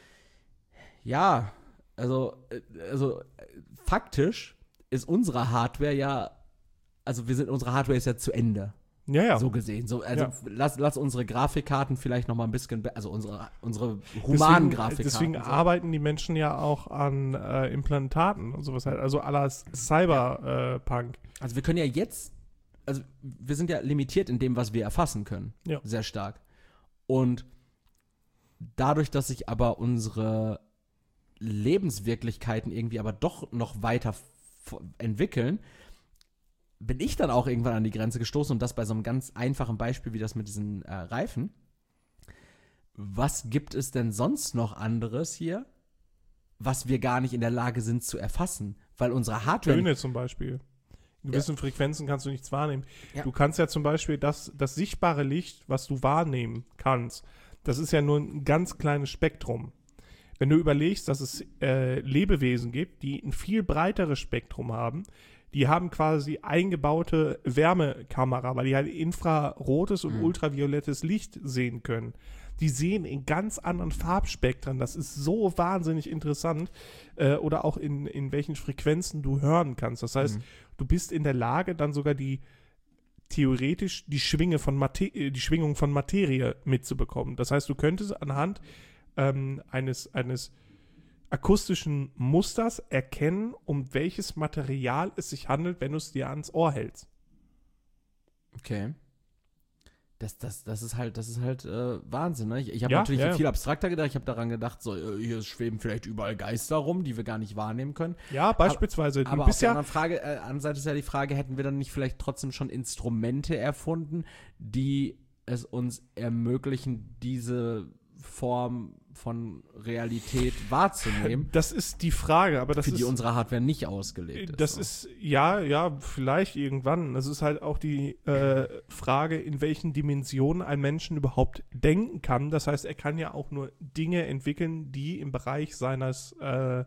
ja, also, äh, also äh, faktisch ist unsere Hardware ja, also wir sind, unsere Hardware ist ja zu Ende. ja, ja. So gesehen. So, also Ja. lass, lass unsere Grafikkarten vielleicht noch mal ein bisschen, be- also unsere, unsere humanen deswegen, Grafikkarten. deswegen so. arbeiten die Menschen ja auch an äh, Implantaten und sowas halt. Also à la Cyberpunk. Also wir können ja jetzt, also wir sind ja limitiert in dem, was wir erfassen können. Ja. Sehr stark. Und dadurch, dass sich aber unsere Lebenswirklichkeiten irgendwie aber doch noch weiter f- entwickeln, bin ich dann auch irgendwann an die Grenze gestoßen und das bei so einem ganz einfachen Beispiel wie das mit diesen äh, Reifen. Was gibt es denn sonst noch anderes hier, was wir gar nicht in der Lage sind zu erfassen? Weil unsere Hardware. Töne zum Beispiel. In gewissen Frequenzen kannst du nichts wahrnehmen. Ja. Du kannst ja zum Beispiel das, das sichtbare Licht, was du wahrnehmen kannst, das ist ja nur ein ganz kleines Spektrum. Wenn du überlegst, dass es äh, Lebewesen gibt, die ein viel breiteres Spektrum haben, die haben quasi eingebaute Wärmekamera, weil die halt infrarotes und Mhm. ultraviolettes Licht sehen können. Die sehen in ganz anderen Farbspektren. Das ist so wahnsinnig interessant. Äh, oder auch in, in welchen Frequenzen du hören kannst. Das heißt, Mhm. du bist in der Lage, dann sogar die theoretisch die Schwinge von Mate- äh, die Schwingung von Materie mitzubekommen. Das heißt, du könntest anhand ähm, eines, eines akustischen Musters erkennen, um welches Material es sich handelt, wenn du es dir ans Ohr hältst. Okay. Das, das, das ist halt, das ist halt äh, Wahnsinn, ne? Ich, ich habe Ja, natürlich ja. viel abstrakter gedacht. Ich habe daran gedacht, so, äh, hier schweben vielleicht überall Geister rum, die wir gar nicht wahrnehmen können. Ja, beispielsweise. Aber du auf bist der ja anderen Frage, äh, anderen Seite ist ja die Frage, hätten wir dann nicht vielleicht trotzdem schon Instrumente erfunden, die es uns ermöglichen, diese Form von Realität wahrzunehmen, das ist die Frage, aber das für die ist unsere Hardware nicht ausgelegt ist. das so. ist, ja, ja, vielleicht irgendwann. Das ist halt auch die äh, Frage, in welchen Dimensionen ein Menschen überhaupt denken kann. Das heißt, er kann ja auch nur Dinge entwickeln, die im Bereich seines, äh,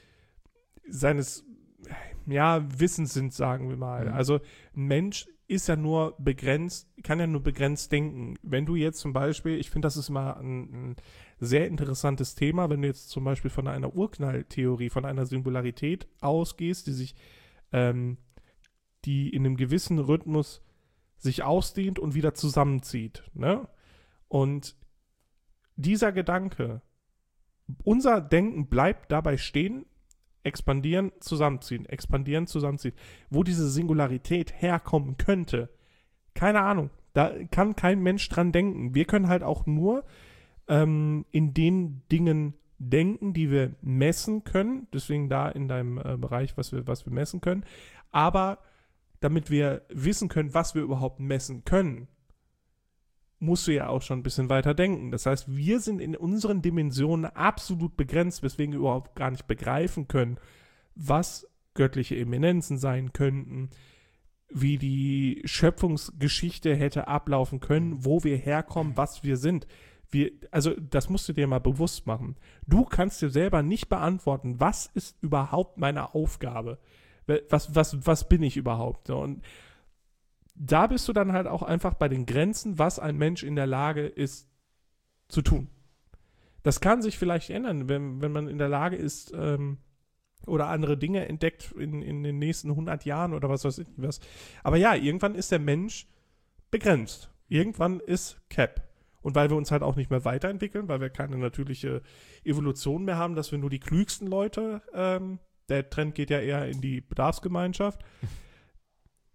seines, ja, Wissens sind, sagen wir mal. Mhm. Also ein Mensch ist ja nur begrenzt, kann ja nur begrenzt denken. Wenn du jetzt zum Beispiel, ich finde, das ist mal ein, ein sehr interessantes Thema, wenn du jetzt zum Beispiel von einer Urknalltheorie, von einer Singularität ausgehst, die sich, ähm, die in einem gewissen Rhythmus sich ausdehnt und wieder zusammenzieht, ne? Und dieser Gedanke, unser Denken bleibt dabei stehen, expandieren, zusammenziehen, expandieren, zusammenziehen. Wo diese Singularität herkommen könnte, keine Ahnung. Da kann kein Mensch dran denken. Wir können halt auch nur ähm, in den Dingen denken, die wir messen können. Deswegen da in deinem äh, Bereich, was wir, was wir messen können. Aber damit wir wissen können, was wir überhaupt messen können, musst du ja auch schon ein bisschen weiter denken. Das heißt, wir sind in unseren Dimensionen absolut begrenzt, weswegen wir überhaupt gar nicht begreifen können, was göttliche Eminenzen sein könnten, wie die Schöpfungsgeschichte hätte ablaufen können, wo wir herkommen, was wir sind. Wir, also das musst du dir mal bewusst machen. Du kannst dir selber nicht beantworten, was ist überhaupt meine Aufgabe? Was, was, was bin ich überhaupt? Und da bist du dann halt auch einfach bei den Grenzen, was ein Mensch in der Lage ist zu tun. Das kann sich vielleicht ändern, wenn, wenn man in der Lage ist ähm, oder andere Dinge entdeckt in, in den nächsten hundert Jahren oder was weiß ich was. Aber ja, irgendwann ist der Mensch begrenzt. Irgendwann ist Cap. Und weil wir uns halt auch nicht mehr weiterentwickeln, weil wir keine natürliche Evolution mehr haben, dass wir nur die klügsten Leute, ähm, der Trend geht ja eher in die Bedarfsgemeinschaft,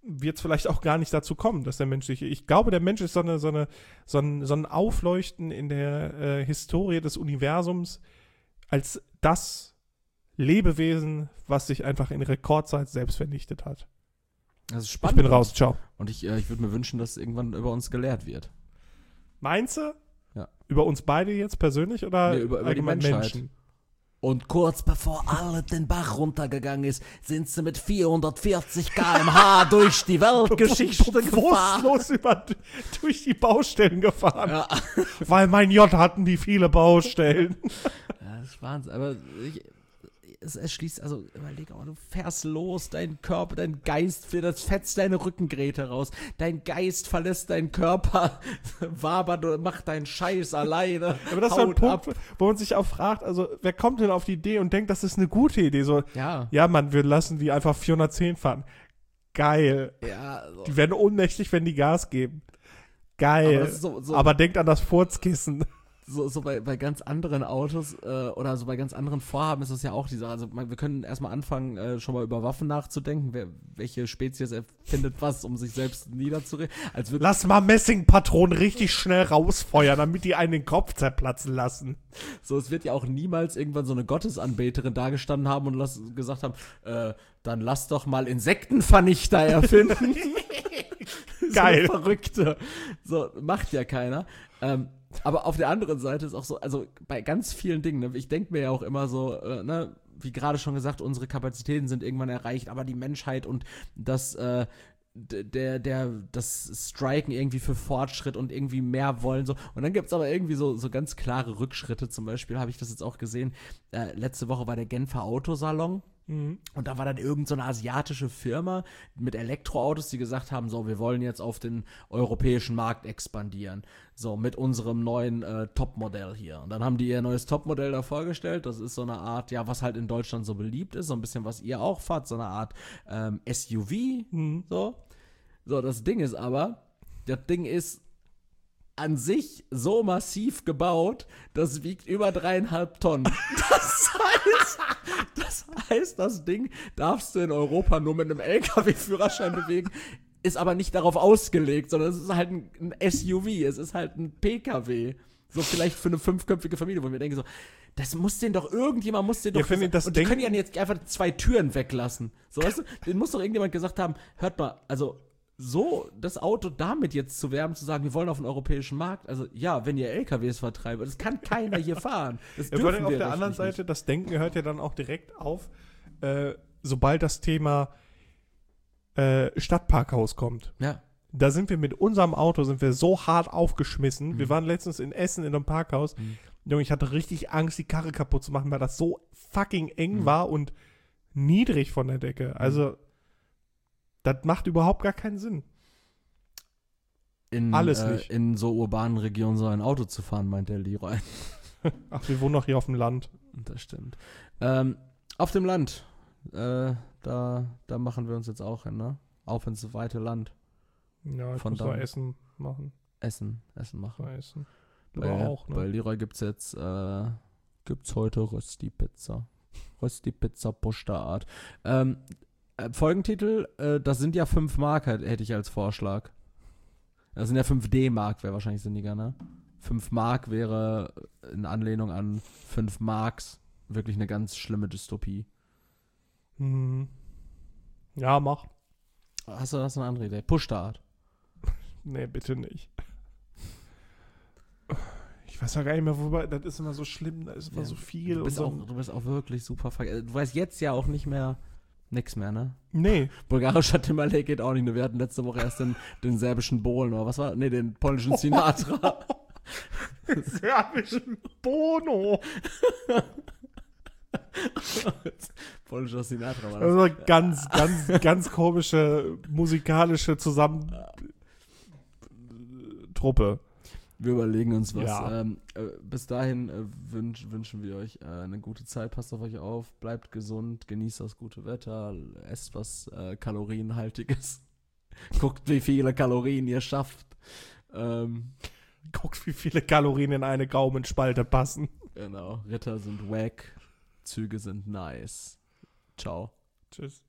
wird es vielleicht auch gar nicht dazu kommen, dass der Mensch sich, ich glaube, der Mensch ist so, eine, so, eine, so, ein, so ein Aufleuchten in der äh, Historie des Universums als das Lebewesen, was sich einfach in Rekordzeit selbst vernichtet hat. Das ist spannend. Ich bin raus, ciao. Und ich, äh, ich würde mir wünschen, dass irgendwann über uns gelehrt wird. Meinst du? Ja. Über uns beide jetzt persönlich oder Nee, über, über die allgemein Menschheit. Menschen? Und kurz bevor alles den Bach runtergegangen ist, sind sie mit vierhundertvierzig Kilometer pro Stunde durch die Weltgeschichte gefahren. Bewusstlos über, durch die Baustellen gefahren. Ja. Weil mein J hatten die viele Baustellen. Ja, das ist Wahnsinn. Aber ich, es erschließt, also überleg mal, du fährst los, dein Körper, dein Geist, das fetzt deine Rückengräte raus, dein Geist verlässt deinen Körper, wabert und macht deinen Scheiß alleine. Aber das ist ein haut Punkt, ab. wo man sich auch fragt, also wer kommt denn auf die Idee und denkt, das ist eine gute Idee? So, Ja. ja Mann, wir lassen die einfach vierhundertzehn fahren. Geil. Ja, so. Die werden ohnmächtig, wenn die Gas geben. Geil. Aber Aber, das ist so- so- denkt an das Furzkissen. So, so bei, bei ganz anderen Autos äh, oder so bei ganz anderen Vorhaben ist das ja auch die Sache. Also man, wir können erstmal anfangen, äh, schon mal über Waffen nachzudenken, wer, welche Spezies erfindet was, um sich selbst niederzureden. Als würde Lass mal Messingpatronen richtig schnell rausfeuern, damit die einen den Kopf zerplatzen lassen. so, es wird ja auch niemals irgendwann so eine Gottesanbeterin dagestanden haben und las, gesagt haben, äh, dann lass doch mal Insektenvernichter erfinden. Geil. So eine Verrückte. So, macht ja keiner. Ähm, aber auf der anderen Seite ist auch so, also bei ganz vielen Dingen, ne, ich denke mir ja auch immer so, äh, ne, wie gerade schon gesagt, unsere Kapazitäten sind irgendwann erreicht, aber die Menschheit und das, äh, d- der, der, das Striken irgendwie für Fortschritt und irgendwie mehr wollen, so. Und dann gibt es aber irgendwie so, so ganz klare Rückschritte. Zum Beispiel habe ich das jetzt auch gesehen, äh, letzte Woche war der Genfer Autosalon. Mhm. Und da war dann irgend so eine asiatische Firma mit Elektroautos, die gesagt haben, so, wir wollen jetzt auf den europäischen Markt expandieren. So, mit unserem neuen äh, Topmodell hier. Und dann haben die ihr neues Topmodell da vorgestellt. Das ist so eine Art, ja, was halt in Deutschland so beliebt ist, so ein bisschen, was ihr auch fahrt, so eine Art ähm, S U V, Mhm. so. So, das Ding ist aber, das Ding ist an sich so massiv gebaut, das wiegt über dreieinhalb Tonnen. Das heißt, das heißt, das Ding darfst du in Europa nur mit einem L K W-Führerschein bewegen, ist aber nicht darauf ausgelegt, sondern es ist halt ein, ein S U V, es ist halt ein P K W. So vielleicht für eine fünfköpfige Familie, wo wir denken so, das muss den doch, irgendjemand muss den doch, Ja, finde ich, das und die können Denken- ja jetzt einfach zwei Türen weglassen. So, weißt du, den muss doch irgendjemand gesagt haben, hört mal, also so das Auto damit jetzt zu werben, zu sagen, wir wollen auf den europäischen Markt, also ja, wenn ihr L K Ws vertreibt, das kann keiner hier fahren. Das Ja, vor allem dürfen auf wir der anderen rechtlich Seite, das Denken hört ja dann auch direkt auf, äh, sobald das Thema äh, Stadtparkhaus kommt. nicht. Ja. Da sind wir mit unserem Auto, sind wir so hart aufgeschmissen. Mhm. Wir waren letztens in Essen in einem Parkhaus. Mhm. Junge, ich hatte richtig Angst, die Karre kaputt zu machen, weil das so fucking eng Mhm. war und niedrig von der Decke. Also, das macht überhaupt gar keinen Sinn. In, Alles äh, nicht. in so urbanen Regionen so ein Auto zu fahren, meint der Leroy. Ach, wir wohnen doch hier auf dem Land. Das stimmt. Ähm, auf dem Land, äh, da, da machen wir uns jetzt auch hin, ne? Auf ins weite Land. Ja, ich Von muss mal dann. Essen machen. Essen, Essen machen. Mal Essen. Du Bei, auch, bei ne? Leroy gibt's jetzt, äh, gibt's heute Rösti-Pizza. Rösti-Pizza Pushta-Art. Ähm, äh, Folgentitel, äh, das sind ja fünf Mark, halt, hätte ich als Vorschlag. Das sind ja fünf D-Mark, wäre wahrscheinlich sinniger, ne? fünf Mark wäre in Anlehnung an fünf Marks wirklich eine ganz schlimme Dystopie. Hm. Ja, mach. Hast du, hast du eine andere Idee? Pushta-Art. Nee, bitte nicht. Ich weiß ja gar nicht mehr, wobei, das ist immer so schlimm, da ist immer Ja, so viel. Du bist, und auch, so. du bist auch wirklich super ver- Du weißt jetzt ja auch nicht mehr nix mehr, ne? Nee. Bulgarischer Timberlake geht auch nicht, ne? Wir hatten letzte Woche erst den, den serbischen Bohlen, oder was war? Ne, den polnischen Sinatra. Serbischen Bono. Polnischer Sinatra war Das das. war eine ganz, ganz, ganz komische musikalische Zusammen Truppe. Wir überlegen uns was. Ja. Ähm, äh, bis dahin äh, wünsch, wünschen wir euch äh, eine gute Zeit. Passt auf euch auf, bleibt gesund, genießt das gute Wetter, esst was äh, Kalorienhaltiges. Guckt, wie viele Kalorien ihr schafft. Ähm, Guck, wie viele Kalorien in eine Gaumenspalte passen. genau, Ritter sind wack, Züge sind nice. Ciao. Tschüss.